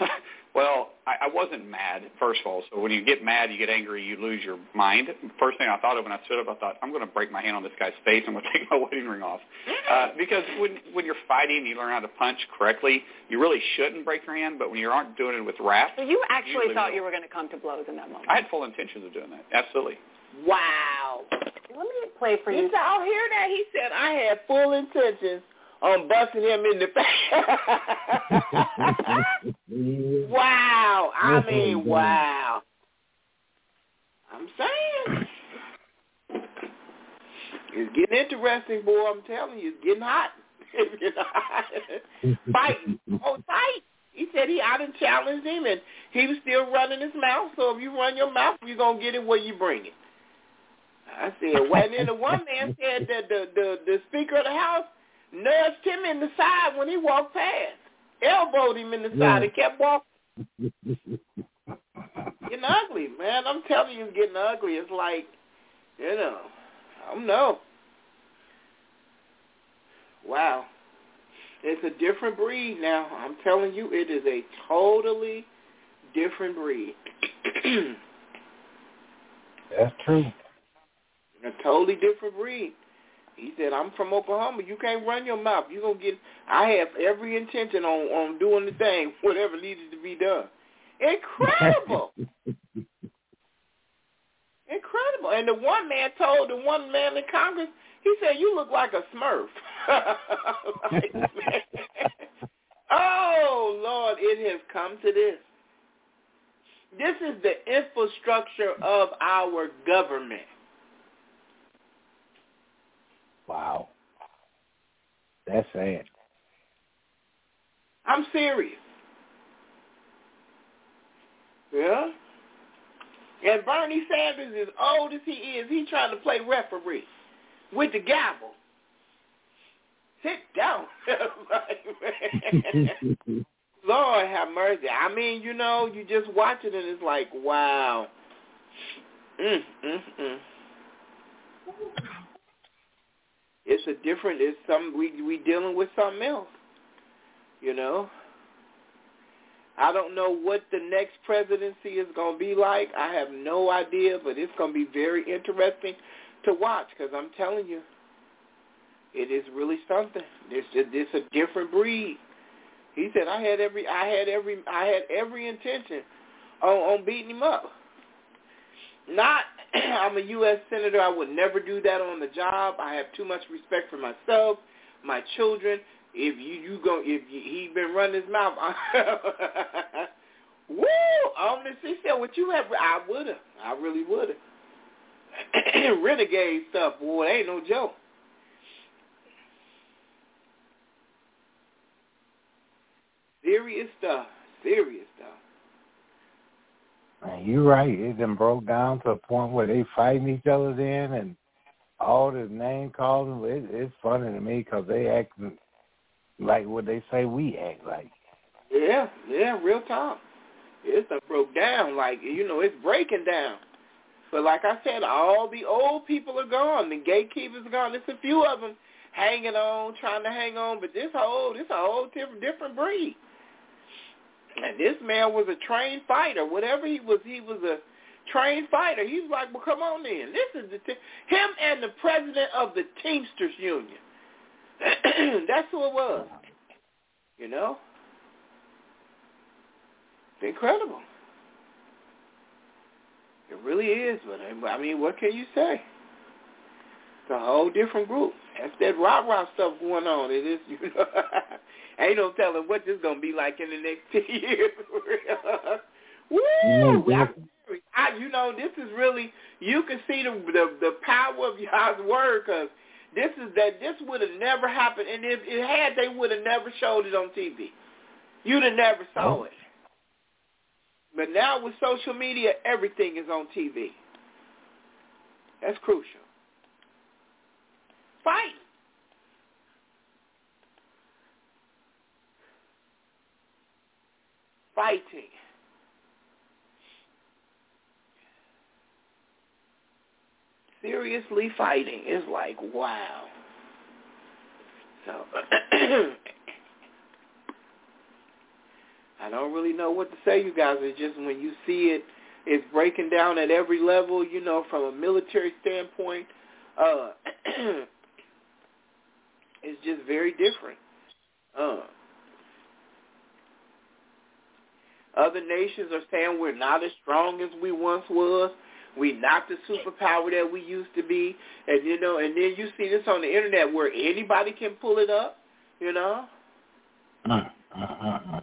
Well, I, I wasn't mad, first of all. So when you get mad, you get angry, you lose your mind. First thing I thought of when I stood up, I thought, I'm going to break my hand on this guy's face. I'm going to take my wedding ring off. Uh, because when, when you're fighting, you learn how to punch correctly. You really shouldn't break your hand, but when you aren't doing it with wrath. So you actually you thought you were going to come to blows in that moment? I had full intentions of doing that. Absolutely. Wow. Let me play for you. Did y'all hear that? He said I had full intentions on busting him in the face. Wow. I mean, wow. I'm saying. It's getting interesting, boy. I'm telling you, it's getting hot. It's getting hot. Fighting. Oh, tight. He said he out and challenged him, and he was still running his mouth. So if you run your mouth, you're going to get it where you bring it. I said, well, and then the one man said that the, the, the Speaker of the House nudged him in the side when he walked past, elbowed him in the side and kept walking. Getting ugly, man. I'm telling you, it's getting ugly. It's like, you know, I don't know. Wow. It's a different breed now. I'm telling you, it is a totally different breed. That's true. A totally different breed. He said, I'm from Oklahoma. You can't run your mouth. You're going to get, I have every intention on, on doing the thing, whatever needed to be done. Incredible. Incredible. And the one man told the one man in Congress, he said, you look like a Smurf. Like, oh, Lord, it has come to this. This is the infrastructure of our government. Wow. That's sad. I'm serious. Yeah? And Bernie Sanders, as old as he is, he's trying to play referee with the gavel. Sit down. Lord have mercy. I mean, you know, you just watch it and it's like, wow. Mm, mm, mm. It's a different, it's some, we we dealing with something else, you know. I don't know what the next presidency is going to be like. I have no idea, but it's going to be very interesting to watch because I'm telling you, it is really something. It's just, it's a different breed. He said I had every I had every I had every intention on, on beating him up. Not I'm a U S senator. I would never do that on the job. I have too much respect for myself, my children. If you you go if you, he been running his mouth, woo! On this, he said, "What you have?" I woulda. I really woulda. Renegade stuff, boy. Ain't no joke. Serious stuff. Serious stuff. Man, you're right. It done broke down to a point where they fighting each other then, and all this name calling, it, it's funny to me because they act like what they say we act like. Yeah, yeah, real talk. It's done broke down, like, you know, it's breaking down. But like I said, all the old people are gone. The gatekeepers are gone. There's a few of them hanging on, trying to hang on, but this whole, this a whole different, different breed. And this man was a trained fighter. Whatever he was, he was a trained fighter. He was like, well, come on in. This is the t- him and the president of the Teamsters Union. That's who it was. You know? It's incredible. It really is. But I mean, what can you say? It's a whole different group. That's that rah-rah stuff going on. It is, you know. Ain't no telling what this is going to be like in the next ten years. Woo! Mm-hmm. I, I, you know, this is really, you can see the the, the power of God's word, because this is that this would have never happened. And if it had, they would have never showed it on T V. You'd have never saw oh. it. But now with social media, everything is on T V. That's crucial. Fight. Fighting. Seriously fighting is like, wow. So, I don't really know what to say, you guys. It's just when you see it, it's breaking down at every level, you know, from a military standpoint. Uh, it's just very different. Uh, other nations are saying we're not as strong as we once was. We're not the superpower that we used to be. And, you know, and then you see this on the internet where anybody can pull it up, you know. Uh, uh, uh.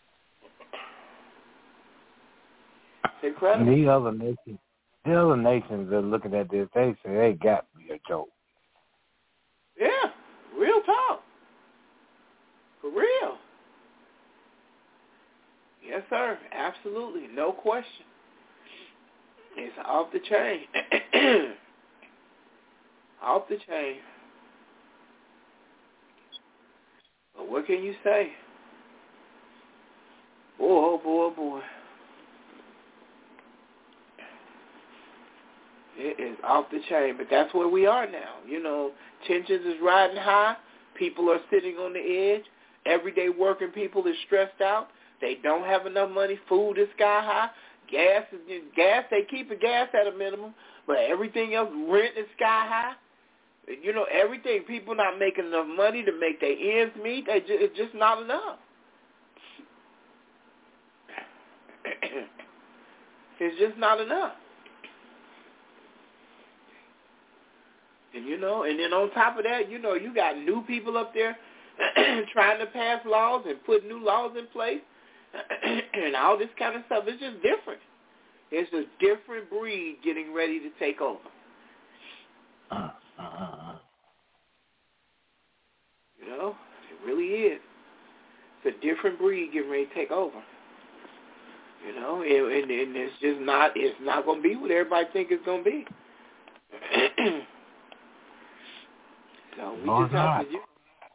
It's incredible. The other nations, the other nations are looking at this. They say they got to be a joke. Yeah, real talk. For real. Yes, sir. Absolutely. No question. It's off the chain. Off the chain. But what can you say? Boy, oh boy, oh boy. It is off the chain, but that's where we are now. You know, tensions is riding high. People are sitting on the edge. Everyday working people is stressed out. They don't have enough money. Food is sky high. Gas is gas. They keep the gas at a minimum, but everything else, rent is sky high. You know, everything. People not making enough money to make their ends meet. They just, it's just not enough. It's just not enough. And, you know, and then on top of that, you know, you got new people up there trying to pass laws and put new laws in place and all this kind of stuff. It's just different. It's a different breed getting ready to take over. Uh, uh, you know, it really is. It's a different breed getting ready to take over. You know, and, and, and it's just not, it's not going to be what everybody think it's going to be. So we or just have not. to do.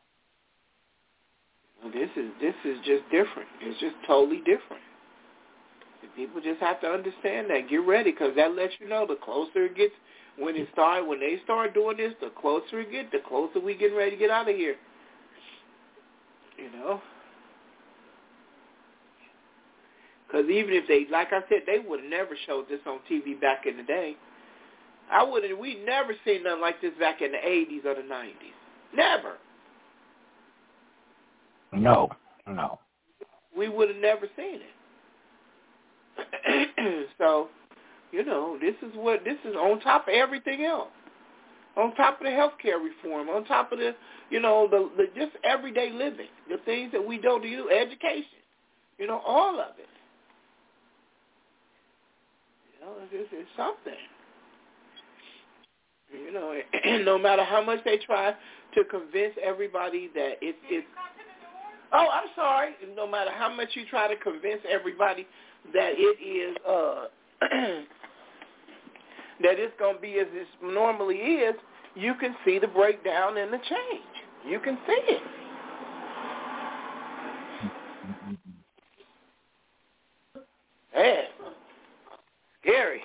This is this is just different. It's just totally different. And people just have to understand that. Get ready, because that lets you know the closer it gets. When it start, when they start doing this, the closer it gets, the closer we get ready to get out of here. You know. Because even if they, like I said, they would have never showed this on T V back in the day. I wouldn't. We never seen nothing like this back in the eighties or the nineties. Never. No, no. We would have never seen it. So, you know, this is what this is on top of everything else. On top of the healthcare reform, on top of the, you know, the, the just everyday living, the things that we don't do, education, you know, all of it. You know, it's, it's something. You know, no matter how much they try to convince everybody that it, it's, oh, I'm sorry. No matter how much you try to convince everybody that it is, uh, that it's going to be as it normally is, you can see the breakdown and the change. You can see it. Man, scary.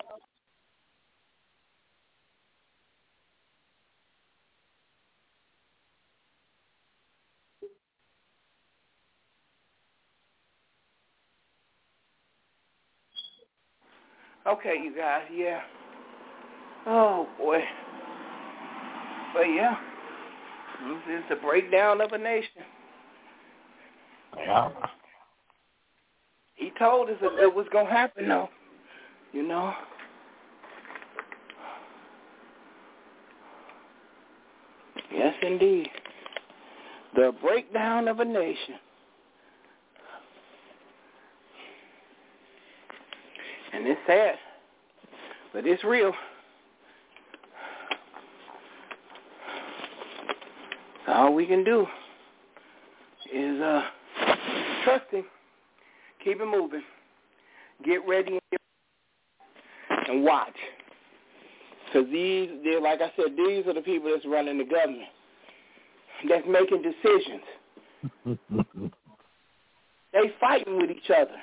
Okay, you guys, yeah. Oh, boy. But, yeah, this is the breakdown of a nation. Yeah. He told us that it was going to happen, though, you know. Yes, indeed. The breakdown of a nation. And it's sad, but it's real. All we can do is uh, trust him, keep it moving, get ready, and watch. Because these, they're, like I said, these are the people that's running the government, that's making decisions. They fighting with each other.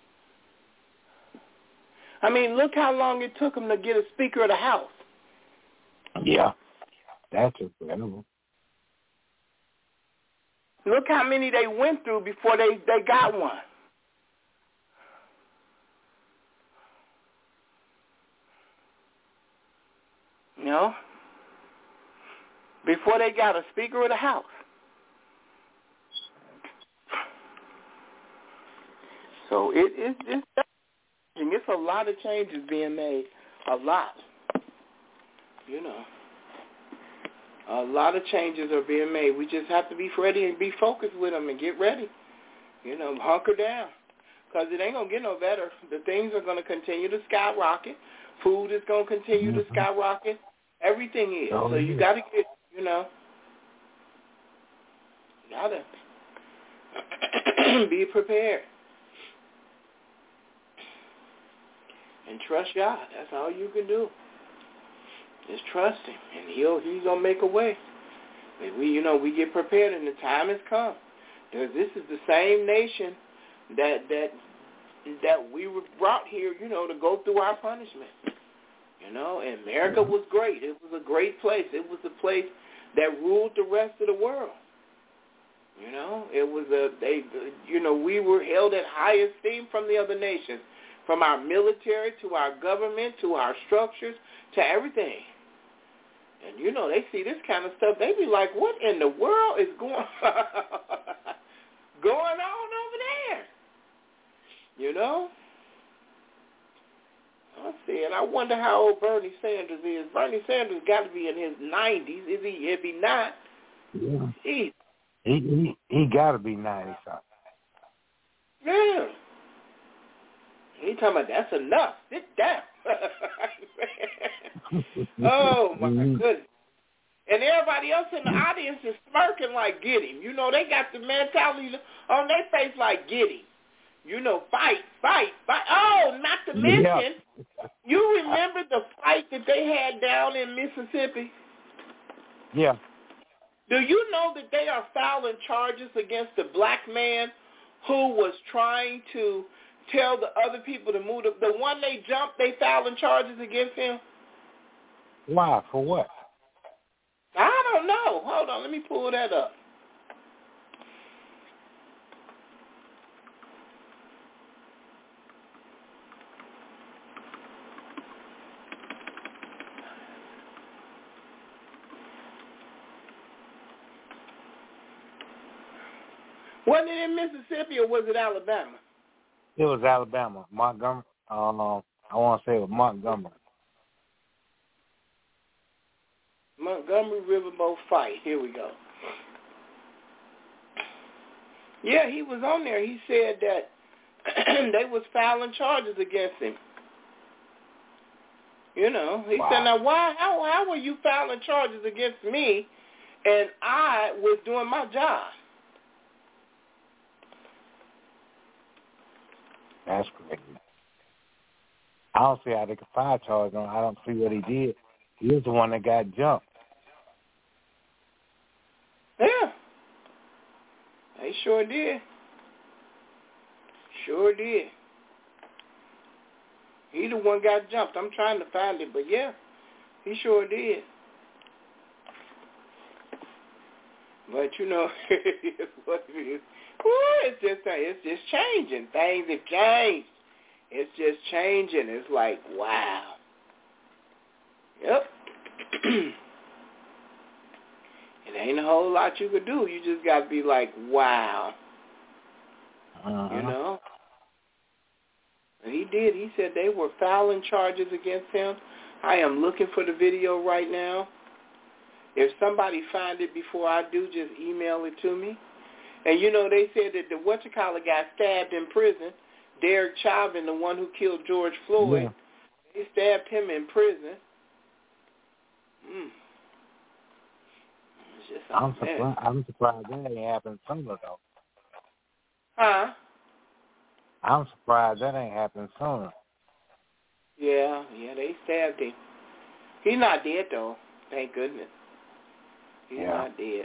I mean, look how long it took them to get a Speaker of the House. Yeah, that's incredible. Look how many they went through before they, they got one. You know? Before they got a Speaker of the House. So it, it, it's it's a lot of changes being made. A lot. You know. A lot of changes are being made. We just have to be ready and be focused with them and get ready. You know, hunker down. Because it ain't going to get no better. The things are going to continue to skyrocket. Food is going to continue mm-hmm. to skyrocket. Everything is. Oh, so you yeah. got to get, you know, got to be prepared. And trust God. That's all you can do. Just trust him, and he'll he's gonna make a way. And we, you know, we get prepared, and the time has come. Because this is the same nation that that that we were brought here, you know, to go through our punishment. You know, and America was great. It was a great place. It was a place that ruled the rest of the world. You know, it was a they, you know, we were held at high esteem from the other nations, from our military to our government to our structures to everything. And, you know, they see this kind of stuff. They be like, what in the world is going going on over there? You know? Let's see. And I wonder how old Bernie Sanders is. Bernie Sanders got to be in his nineties. Is he? If he not, yeah. Geez. He he he got to be ninety something. Yeah. He talking about that's enough. Sit down. Oh, my goodness. And everybody else in the audience is smirking like, get him. You know, they got the mentality on their face like, get him. You know, fight, fight, fight. Oh, not to mention, yeah. You remember the fight that they had down in Mississippi? Yeah. Do you know that they are filing charges against the black man who was trying to tell the other people to move? The, the one they jumped, they filing charges against him? Why? For what? I don't know. Hold on. Let me pull that up. Wasn't it in Mississippi or was it Alabama? It was Alabama. Montgomery. Um, I want to say it was Montgomery. Montgomery Riverboat fight. Here we go. Yeah, he was on there. He said that they was filing charges against him. You know, he wow. said, now why, how, how were you filing charges against me and I was doing my job? That's crazy. I don't see how they could file charges on. I don't see what he did. He was the one that got jumped. They sure did. Sure did. He the one got jumped. I'm trying to find it, but yeah, he sure did. But you know, what it is. Ooh, it's just it's just changing. Things have changed. It's just changing. It's like, wow. Yep. It ain't a whole lot you could do. You just got to be like, wow. Uh-huh. You know? And he did. He said they were filing charges against him. I am looking for the video right now. If somebody find it before I do, just email it to me. And, you know, they said that the whatchamacallit got stabbed in prison. Derek Chauvin, the one who killed George Floyd, yeah. They stabbed him in prison. Mm. I'm surprised, I'm surprised that ain't happened sooner, though. Huh? I'm surprised that ain't happened sooner. Yeah, yeah, they stabbed him. He's not dead, though. Thank goodness. He's yeah. not dead.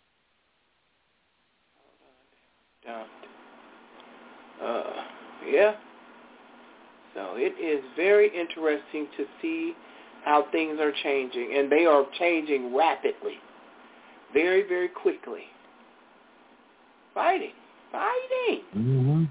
Uh, yeah. So it is very interesting to see how things are changing, and they are changing rapidly, very, very quickly. Fighting, fighting. Mm-hmm.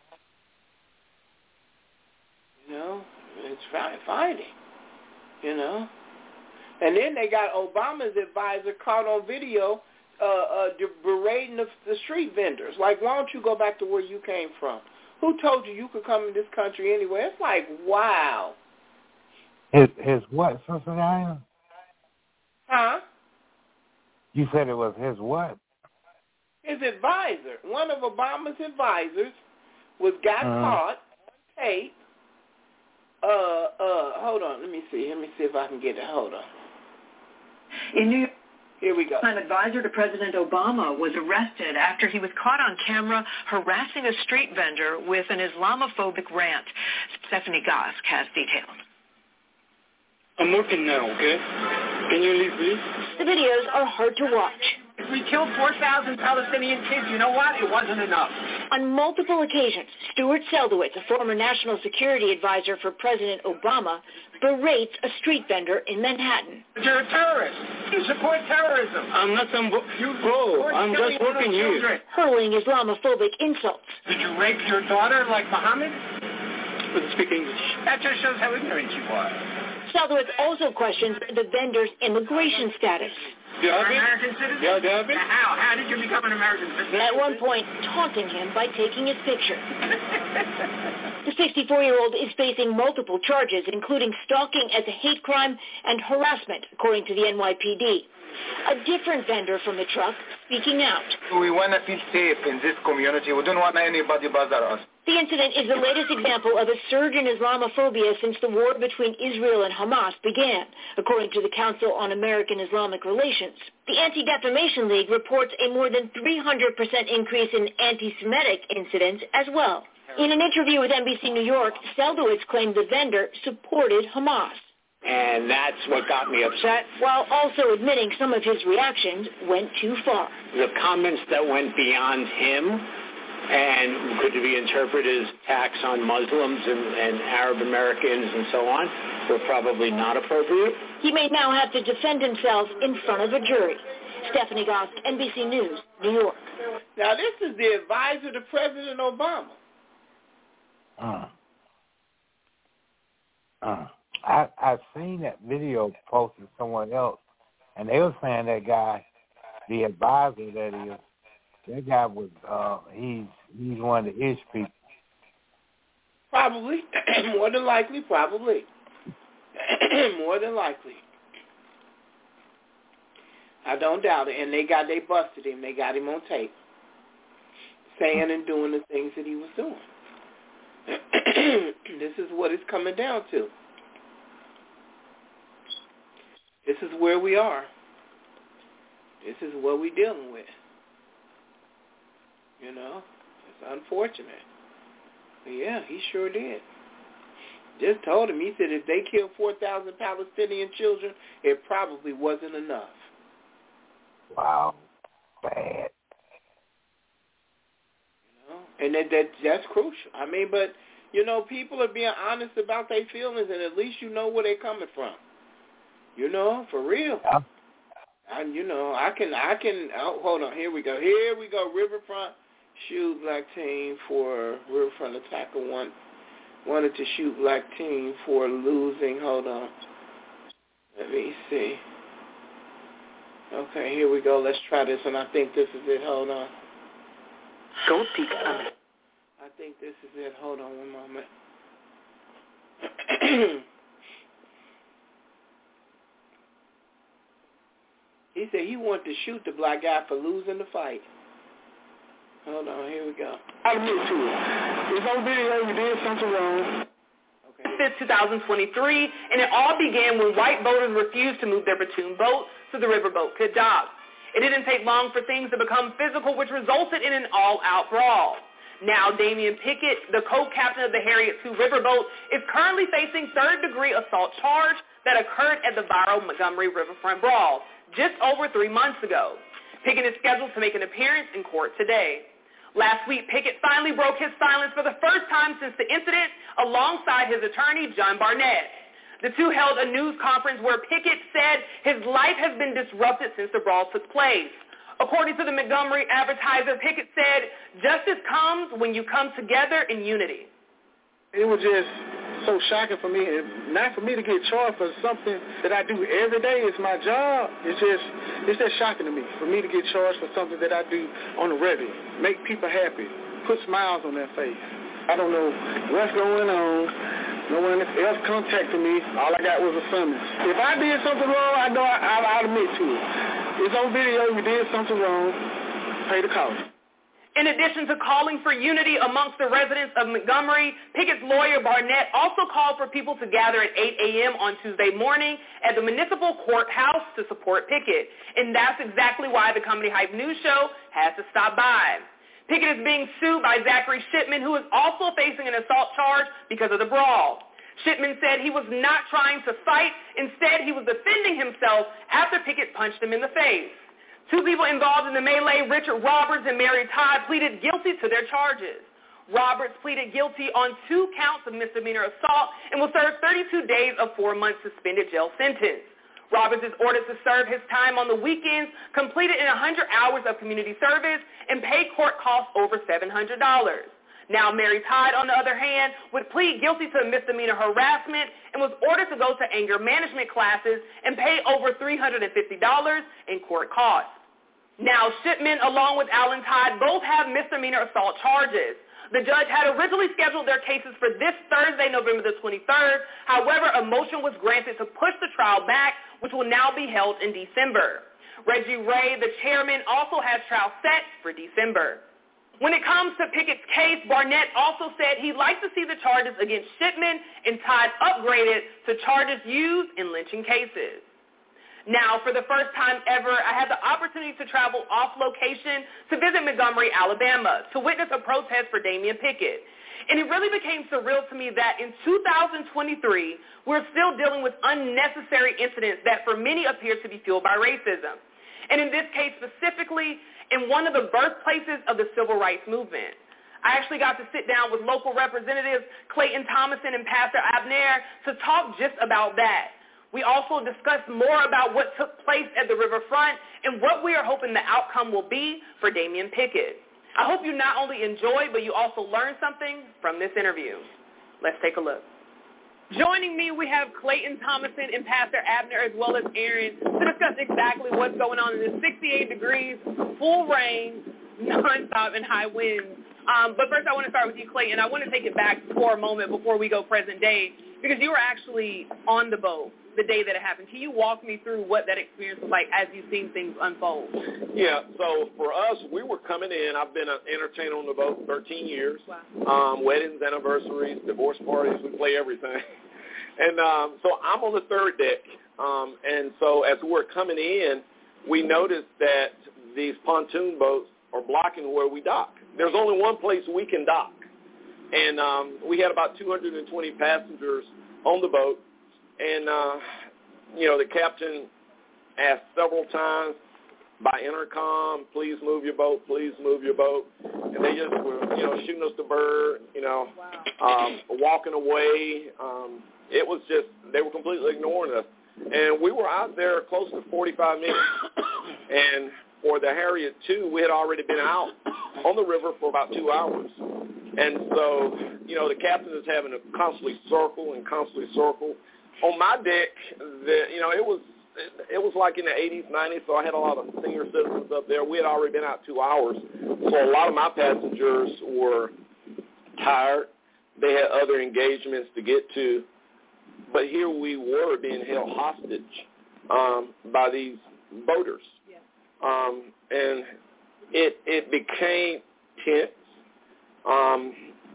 You know, it's fighting. You know, and then they got Obama's advisor caught on video uh, uh, berating the, the street vendors. Like, why don't you go back to where you came from? Who told you you could come in this country anyway? It's like, wow. His his what, Sister Diana? Huh? You said it was his what? His advisor. One of Obama's advisors was got uh-huh. caught on tape. Uh, uh, hold on. Let me see. Let me see if I can get it. Hold on. In New York. Here we go. An advisor to President Obama was arrested after he was caught on camera harassing a street vendor with an Islamophobic rant. Stephanie Gosk has details. I'm working now, okay? Can you leave, please? The videos are hard to watch. We killed four thousand Palestinian kids. You know what? It wasn't enough. On multiple occasions, Stuart Seldowitz, a former national security advisor for President Obama, berates a street vendor in Manhattan. You're a terrorist. You support terrorism. I'm not some you bro. I'm just working here. Hurling Islamophobic insults. Did you rape your daughter like Muhammad? Couldn't speak English. That just shows how ignorant you are. Seldowitz also questions the vendor's immigration status. You're an American citizen? Yeah, yeah. How? How did you become an American citizen? At one point, taunting him by taking his picture. The sixty-four-year-old is facing multiple charges, including stalking as a hate crime and harassment, according to the N Y P D. A different vendor from the truck speaking out. We want to feel safe in this community. We don't want anybody bother us. The incident is the latest example of a surge in Islamophobia since the war between Israel and Hamas began, according to the Council on American Islamic Relations. The Anti-Defamation League reports a more than three hundred percent increase in anti-Semitic incidents as well. In an interview with N B C New York, Seldowitz claimed the vendor supported Hamas. And that's what got me upset. While also admitting some of his reactions went too far. The comments that went beyond him and could be interpreted as attacks on Muslims and, and Arab Americans and so on were probably not appropriate. He may now have to defend himself in front of a jury. Stephanie Gosk, N B C News, New York. Now, this is the advisor to President Obama. Uh, uh. I I've seen that video posted someone else, and they were saying that guy, the advisor that he is, that guy was uh he's he's one of the ish people. Probably, more than likely, probably, more than likely. I don't doubt it. And they got they busted him. They got him on tape, saying and doing the things that he was doing. This is what it's coming down to. This is where we are. This is what we're dealing with. You know, it's unfortunate. But yeah, he sure did. Just told him, he said if they killed four thousand Palestinian children, it probably wasn't enough. Wow. Bad. And that, that that's crucial. I mean, but, you know, people are being honest about their feelings, and at least you know where they're coming from. You know, for real. Yeah. And, you know, I can, I can, oh, hold on, here we go. Here we go, Riverfront shoot black team for, Riverfront attacker one, wanted to shoot black team for losing, hold on. Let me see. Okay, here we go. Let's try this, and I think this is it. Hold on. Go peek. I think this is it. Hold on one moment. He said he wanted to shoot the black guy for losing the fight. Hold on, here we go. I admit to it. It's on video. You did something wrong. two thousand twenty-three, and it all began when white voters refused to move their platoon boat so the riverboat could dock. It didn't take long for things to become physical, which resulted in an all-out brawl. Now, Damian Pickett, the co-captain of the Harriet two riverboat, is currently facing third-degree assault charge that occurred at the viral Montgomery Riverfront brawl just over three months ago. Pickett is scheduled to make an appearance in court today. Last week, Pickett finally broke his silence for the first time since the incident alongside his attorney, John Barnett. The two held a news conference where Pickett said his life has been disrupted since the brawl took place. According to the Montgomery Advertiser, Pickett said, "Justice comes when you come together in unity." It was just so shocking for me, and not for me to get charged for something that I do every day. It's my job. It's just, it's just shocking to me for me to get charged for something that I do on the regular. Make people happy, put smiles on their face. I don't know what's going on. No one else contacted me. All I got was a summons. If I did something wrong, I know I, I, I'll admit to it. It's on video. You did something wrong. Pay the cost. In addition to calling for unity amongst the residents of Montgomery, Pickett's lawyer Barnett also called for people to gather at eight a.m. on Tuesday morning at the municipal courthouse to support Pickett. And that's exactly why the Comedy Hype News Show has to stop by. Pickett is being sued by Zachary Shipman, who is also facing an assault charge because of the brawl. Shipman said he was not trying to fight. Instead, he was defending himself after Pickett punched him in the face. Two people involved in the melee, Richard Roberts and Mary Todd, pleaded guilty to their charges. Roberts pleaded guilty on two counts of misdemeanor assault and will serve thirty-two days of four-month suspended jail sentence. Roberts is ordered to serve his time on the weekends, completed in one hundred hours of community service, and pay court costs over seven hundred dollars. Now, Mary Todd, on the other hand, would plead guilty to misdemeanor harassment and was ordered to go to anger management classes and pay over three hundred fifty dollars in court costs. Now, Shipman, along with Alan Todd, both have misdemeanor assault charges. The judge had originally scheduled their cases for this Thursday, November the twenty-third. However, a motion was granted to push the trial back, which will now be held in December. Reggie Ray, the chairman, also has trial set for December. When it comes to Pickett's case, Barnett also said he'd like to see the charges against Shipman and Todd upgraded to charges used in lynching cases. Now, for the first time ever, I had the opportunity to travel off location to visit Montgomery, Alabama, to witness a protest for Damian Pickett. And it really became surreal to me that in two thousand twenty-three, we're still dealing with unnecessary incidents that for many appear to be fueled by racism. And in this case specifically, in one of the birthplaces of the civil rights movement. I actually got to sit down with local representatives Clayton Thomason and Pastor Abner to talk just about that. We also discussed more about what took place at the riverfront and what we are hoping the outcome will be for Damian Pickett. I hope you not only enjoyed, but you also learned something from this interview. Let's take a look. Joining me, we have Clayton Thomason and Pastor Abner, as well as Aaron, to discuss exactly what's going on in the sixty-eight degrees, full rain, nonstop, and high winds. Um, but first, I want to start with you, Clayton. I want to take it back for a moment before we go present day, because you were actually on the boat the day that it happened. Can you walk me through what that experience was like as you've seen things unfold? Yeah, so for us, we were coming in. I've been an entertainer on the boat thirteen years. Wow. Um, weddings, anniversaries, divorce parties, we play everything. And um, so I'm on the third deck. Um, and so as we're coming in, we noticed that these pontoon boats are blocking where we dock. There's only one place we can dock. And um, we had about two hundred twenty passengers on the boat. And, uh, you know, the captain asked several times, by intercom, please move your boat, please move your boat. And they just were, you know, shooting us the bird, you know, um, walking away. Um, it was just, they were completely ignoring us. And we were out there close to forty-five minutes. And for the Harriet two, we had already been out on the river for about two hours. And so, you know, the captain is having to constantly circle and constantly circle. On my deck, the, you know, it was it, it was like in the eighties, nineties, so I had a lot of senior citizens up there. We had already been out two hours. So a lot of my passengers were tired. They had other engagements to get to. But here we were being held hostage um, by these boaters. Yeah. Um, and it it became tense. Um,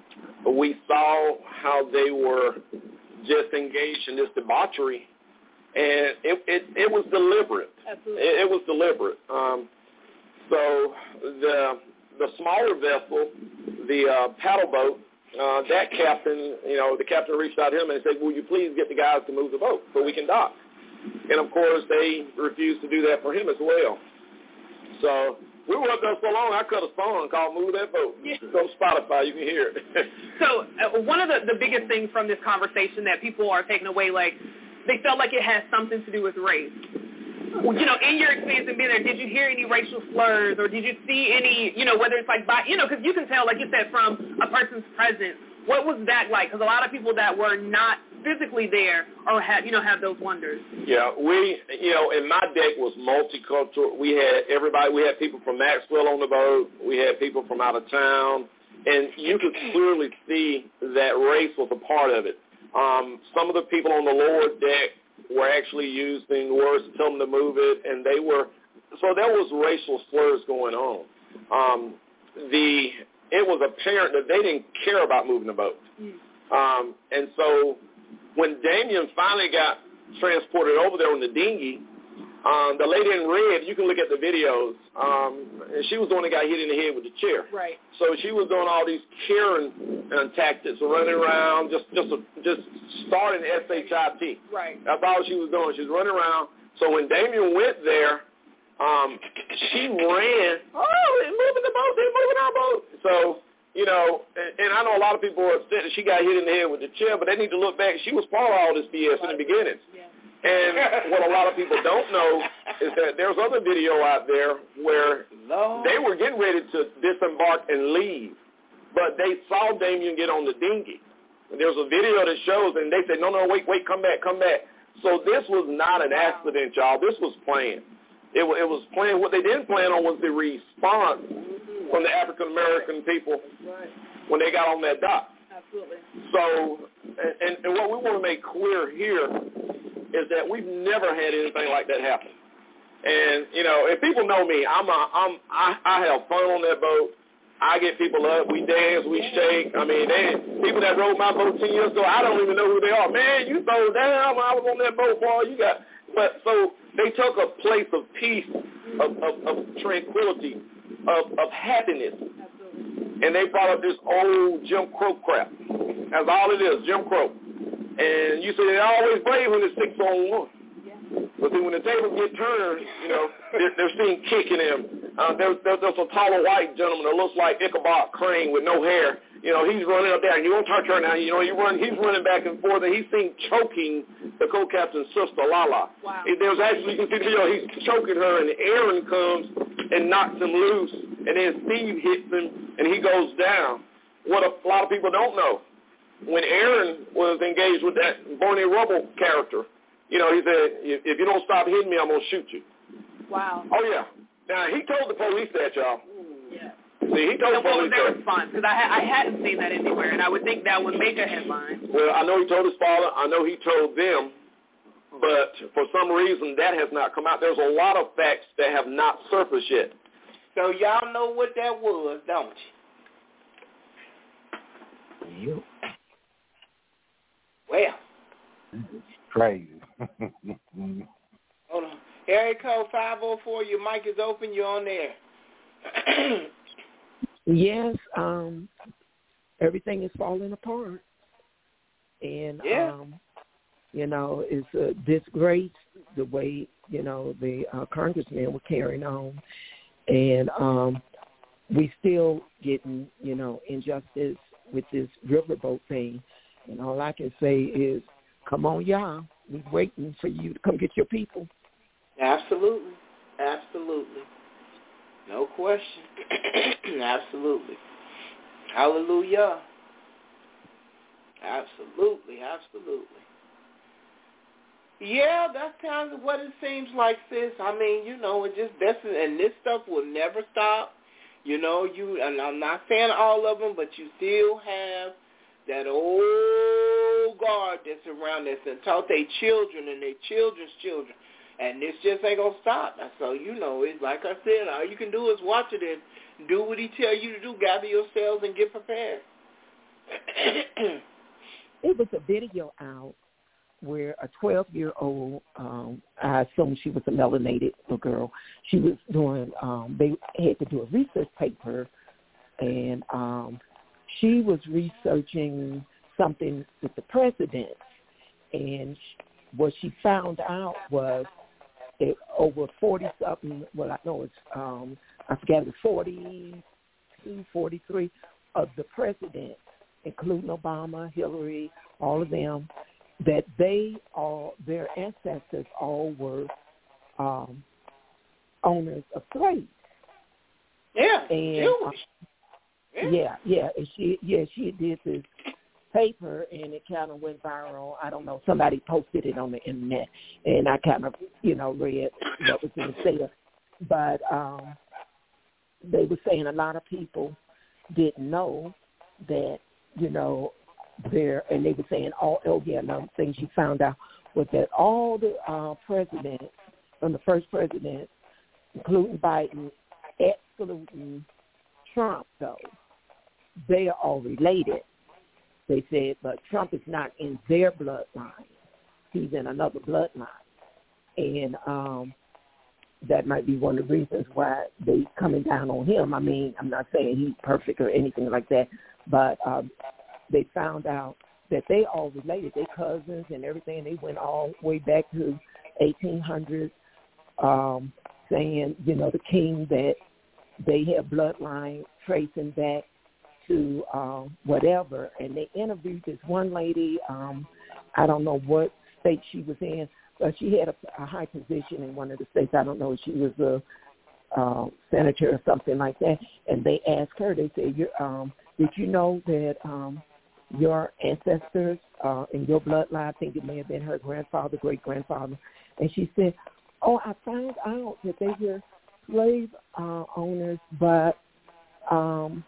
we saw how they were just engaged in this debauchery, and it it, it was deliberate. Absolutely. It, it was deliberate. Um, so the the smaller vessel, the uh, paddle boat, uh, that captain, you know, the captain reached out to him and said, "Will you please get the guys to move the boat so we can dock?" And of course, they refused to do that for him as well. So we were up there so long, I cut a song called "Move That Boat." Yeah. It's on Spotify, you can hear it. So uh, one of the, the biggest things from this conversation that people are taking away, like, they felt like it has something to do with race. You know, in your experience in being there, did you hear any racial slurs, or did you see any, you know, whether it's like, by, you know, because you can tell, like you said, from a person's presence. What was that like? Because a lot of people that were not physically there or have, you know, have those wonders. Yeah, we, you know, and my deck was multicultural. We had everybody, we had people from Maxwell on the boat. We had people from out of town. And you could clearly see that race was a part of it. Um, some of the people on the lower deck were actually using words to tell them to move it, and they were, so there was racial slurs going on. Um, the, it was apparent that they didn't care about moving the boat. Um, and so when Damien finally got transported over there on the dinghy, um, the lady in red, you can look at the videos, um, and she was the one that got hit in the head with the chair. Right. So she was doing all these Karen uh, tactics, running around, just just just starting S H I T. Right. That's all she was doing. She was running around. So when Damien went there, um, she ran. Oh, they're moving the boat. They're moving our boat. So, you know, and, and I know a lot of people are upset that she got hit in the head with the chair, but they need to look back. She was part of all this B S in the beginning. Yeah. And what a lot of people don't know is that there's other video out there where Lord. They were getting ready to disembark and leave, but they saw Damien get on the dinghy. And there's a video that shows, and they said, no, no, wait, wait, come back, come back. So this was not an accident, y'all. This was planned. It, it was planned. What they didn't plan on was the response from the African-American people when they got on that dock. Absolutely. So, and, and what we want to make clear here is that we've never had anything like that happen. And, you know, if people know me, I'm a, I'm, I, I have fun on that boat. I get people up. We dance. We shake. I mean, they, people that rode my boat ten years ago, I don't even know who they are. Man, you throw down when I was on that boat for all you got. But so they took a place of peace, of, of, of tranquility, of, of happiness. And they brought up this old Jim Crow crap. That's all it is, Jim Crow. And you say they're always brave when it's six on one. Yeah. But see, when the tables get turned, you know, they're, they're seen kicking them. Uh, there's, there's, there's a taller white gentleman that looks like Ichabod Crane with no hair. You know, he's running up there, and you won't touch her now. You know, you run, he's running back and forth, and he's seen choking the co-captain's sister, Lala. Wow. There's actually, you can see the video, he's choking her, and Aaron comes and knocks him loose, and then Steve hits him, and he goes down. What a lot of people don't know, when Aaron was engaged with that Barney Rubble character, you know, he said, if you don't stop hitting me, I'm going to shoot you. Wow. Oh, yeah. Now, he told the police that, y'all. Yeah. See, he told so the police what was their that. response? Because I, ha- I hadn't seen that anywhere, and I would think that would make a headline. Well, I know he told his father. I know he told them. But for some reason, that has not come out. There's a lot of facts that have not surfaced yet. So y'all know what that was, don't you? Yep. Well. Crazy. Hold on. Area code five oh four, your mic is open, you're on there. Yes, um, everything is falling apart. And, yeah. um, you know, it's a disgrace the way, you know, the uh, congressmen were carrying on. And um, we still getting, you know, injustice with this riverboat thing. And all I can say is, come on, y'all. We're waiting for you to come get your people. Absolutely. Absolutely. No question. Absolutely. Hallelujah. Absolutely. Absolutely. Yeah, that's kind of what it seems like, sis. I mean, you know, it just that's and this stuff will never stop. You know, you and I'm not saying all of them, but you still have that old guard that's around us and taught their children and their children's children, and this just ain't gonna stop. So you know, it's like I said, all you can do is watch it and do what he tell you to do. Gather yourselves and get prepared. It was a video out where a twelve-year-old, um, I assume she was a melanated little girl, she was doing, um, they had to do a research paper, and um, she was researching something with the president, and what she found out was that over forty-something, well, I know it's, um, I forget, it was forty-two, forty-three of the presidents, including Obama, Hillary, all of them, that they all, their ancestors all were um, owners of slaves. Yeah, and, Jewish. Uh, yeah, yeah, and she, yeah, she did this paper, and it kind of went viral. I don't know, somebody posted it on the internet, and I kind of, you know, read what was in the there. But um, they were saying a lot of people didn't know that, you know, there, and they were saying all, oh yeah, another thing she found out was that all the uh, presidents, from the first president, including Biden, excluding Trump, though, they are all related. They said, but Trump is not in their bloodline. He's in another bloodline. And um, that might be one of the reasons why they coming down on him. I mean, I'm not saying he's perfect or anything like that, but um, they found out that they all related, they cousins and everything. They went all the way back to eighteen hundreds, um, saying, you know, the king, that they have bloodline tracing back to um, whatever. And they interviewed this one lady, um, I don't know what state she was in, but she had a, a high position in one of the states. I don't know if she was a uh, senator or something like that. And they asked her, they said, You're, um, did you know that um, your ancestors uh, in your bloodline, I think it may have been her grandfather, great-grandfather, and she said, oh, I found out that they were slave uh, owners, but um,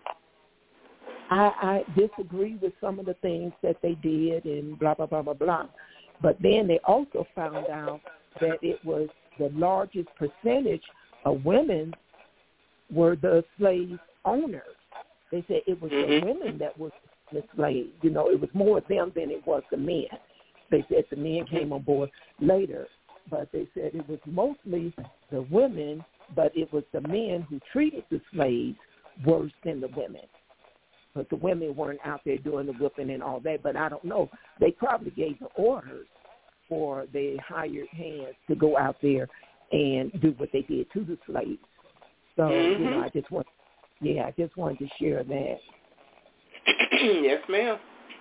I, I disagree with some of the things that they did and blah, blah, blah, blah, blah. But then they also found out that it was the largest percentage of women were the slave owners. They said it was mm-hmm. the women that were the slaves. You know, it was more them than it was the men. They said the men came on board later, but they said it was mostly the women, but it was the men who treated the slaves worse than the women. But the women weren't out there doing the whipping and all that. But I don't know. They probably gave the orders for the hired hands to go out there and do what they did to the slaves. So, mm-hmm. you know, I just want, yeah, I just wanted to share that. Yes, ma'am.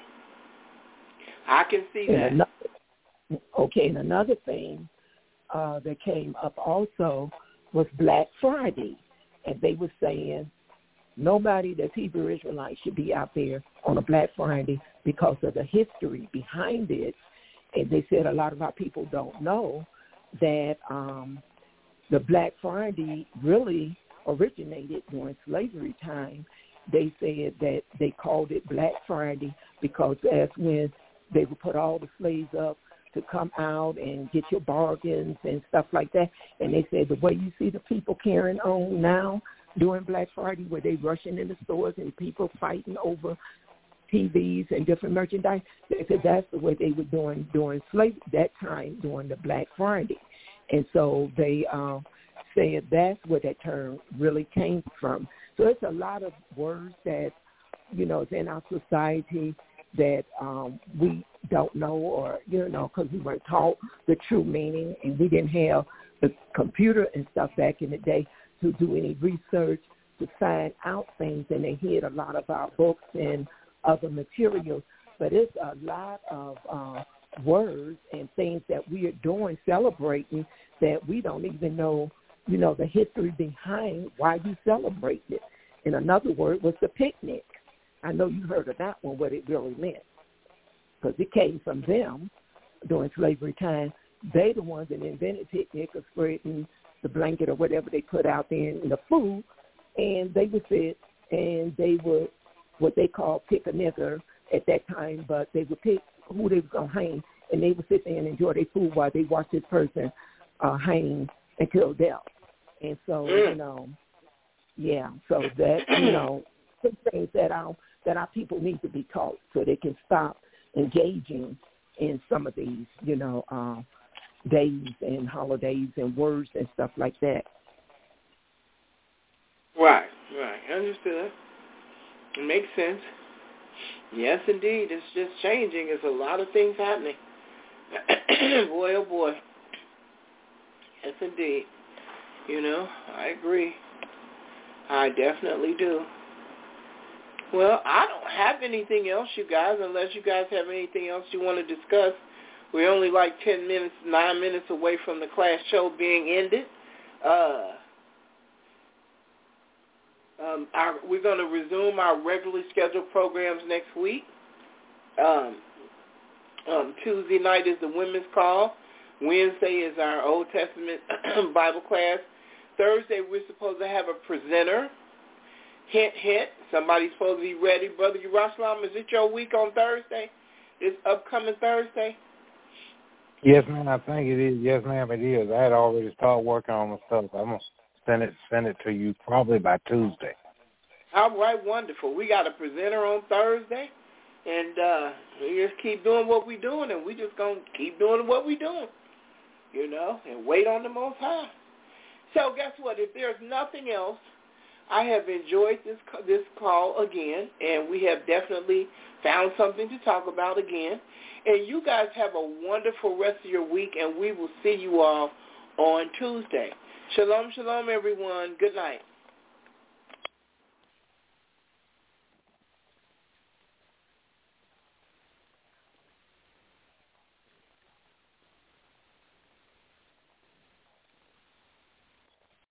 I can see and that. Another, okay, and another thing uh, that came up also was Black Friday. And they were saying nobody that's Hebrew Israelite should be out there on a Black Friday because of the history behind it. And they said a lot of our people don't know that um, the Black Friday really originated during slavery time. They said that they called it Black Friday because that's when they would put all the slaves up to come out and get your bargains and stuff like that. And they said the way you see the people carrying on now during Black Friday, where they rushing in the stores and people fighting over T Vs and different merchandise, they said that's the way they were doing during slavery, that time during the Black Friday. And so they uh, said that's where that term really came from. So it's a lot of words that, you know, is in our society that um, we don't know, or, you know, because we weren't taught the true meaning, and we didn't have the computer and stuff back in the day to do any research to find out things, and they hid a lot of our books and other materials. But it's a lot of uh, words and things that we are doing, celebrating, that we don't even know, you know, the history behind why we celebrate it. And another word was the picnic. I know you heard of that one, what it really meant, because it came from them during slavery time. They the ones that invented picnic, or spreading the blanket or whatever they put out there in the food, and they would sit and they would what they called pick a nigger at that time, but they would pick who they were going to hang, and they would sit there and enjoy their food while they watched this person uh, hang until death. And so, mm. you know, yeah, so that, you know, some things that our, that our people need to be taught so they can stop engaging in some of these, you know, uh, days and holidays and words and stuff like that. Right, right. Understood. It makes sense. Yes, indeed. It's just changing. There's a lot of things happening. Boy, oh boy. Yes, indeed. You know, I agree. I definitely do. Well, I don't have anything else, you guys, unless you guys have anything else you want to discuss. We're only like ten minutes, nine minutes away from the class show being ended. Uh, um, our, we're going to resume our regularly scheduled programs next week. Um, um, Tuesday night is the women's call. Wednesday is our Old Testament Bible class. Thursday, we're supposed to have a presenter. Hint, hint. Somebody's supposed to be ready. Brother Yerushalayim, is it your week on Thursday? This upcoming Thursday? Yes, ma'am, I think it is. Yes, ma'am, it is. I had already started working on the stuff. I'm going to send it, send it to you probably by Tuesday. All right, wonderful. We got a presenter on Thursday, and uh, we just keep doing what we're doing, and we just going to keep doing what we're doing, you know, and wait on the Most High. So guess what? If there's nothing else, I have enjoyed this this call again, and we have definitely found something to talk about again. And you guys have a wonderful rest of your week, and we will see you all on Tuesday. Shalom, shalom, everyone. Good night.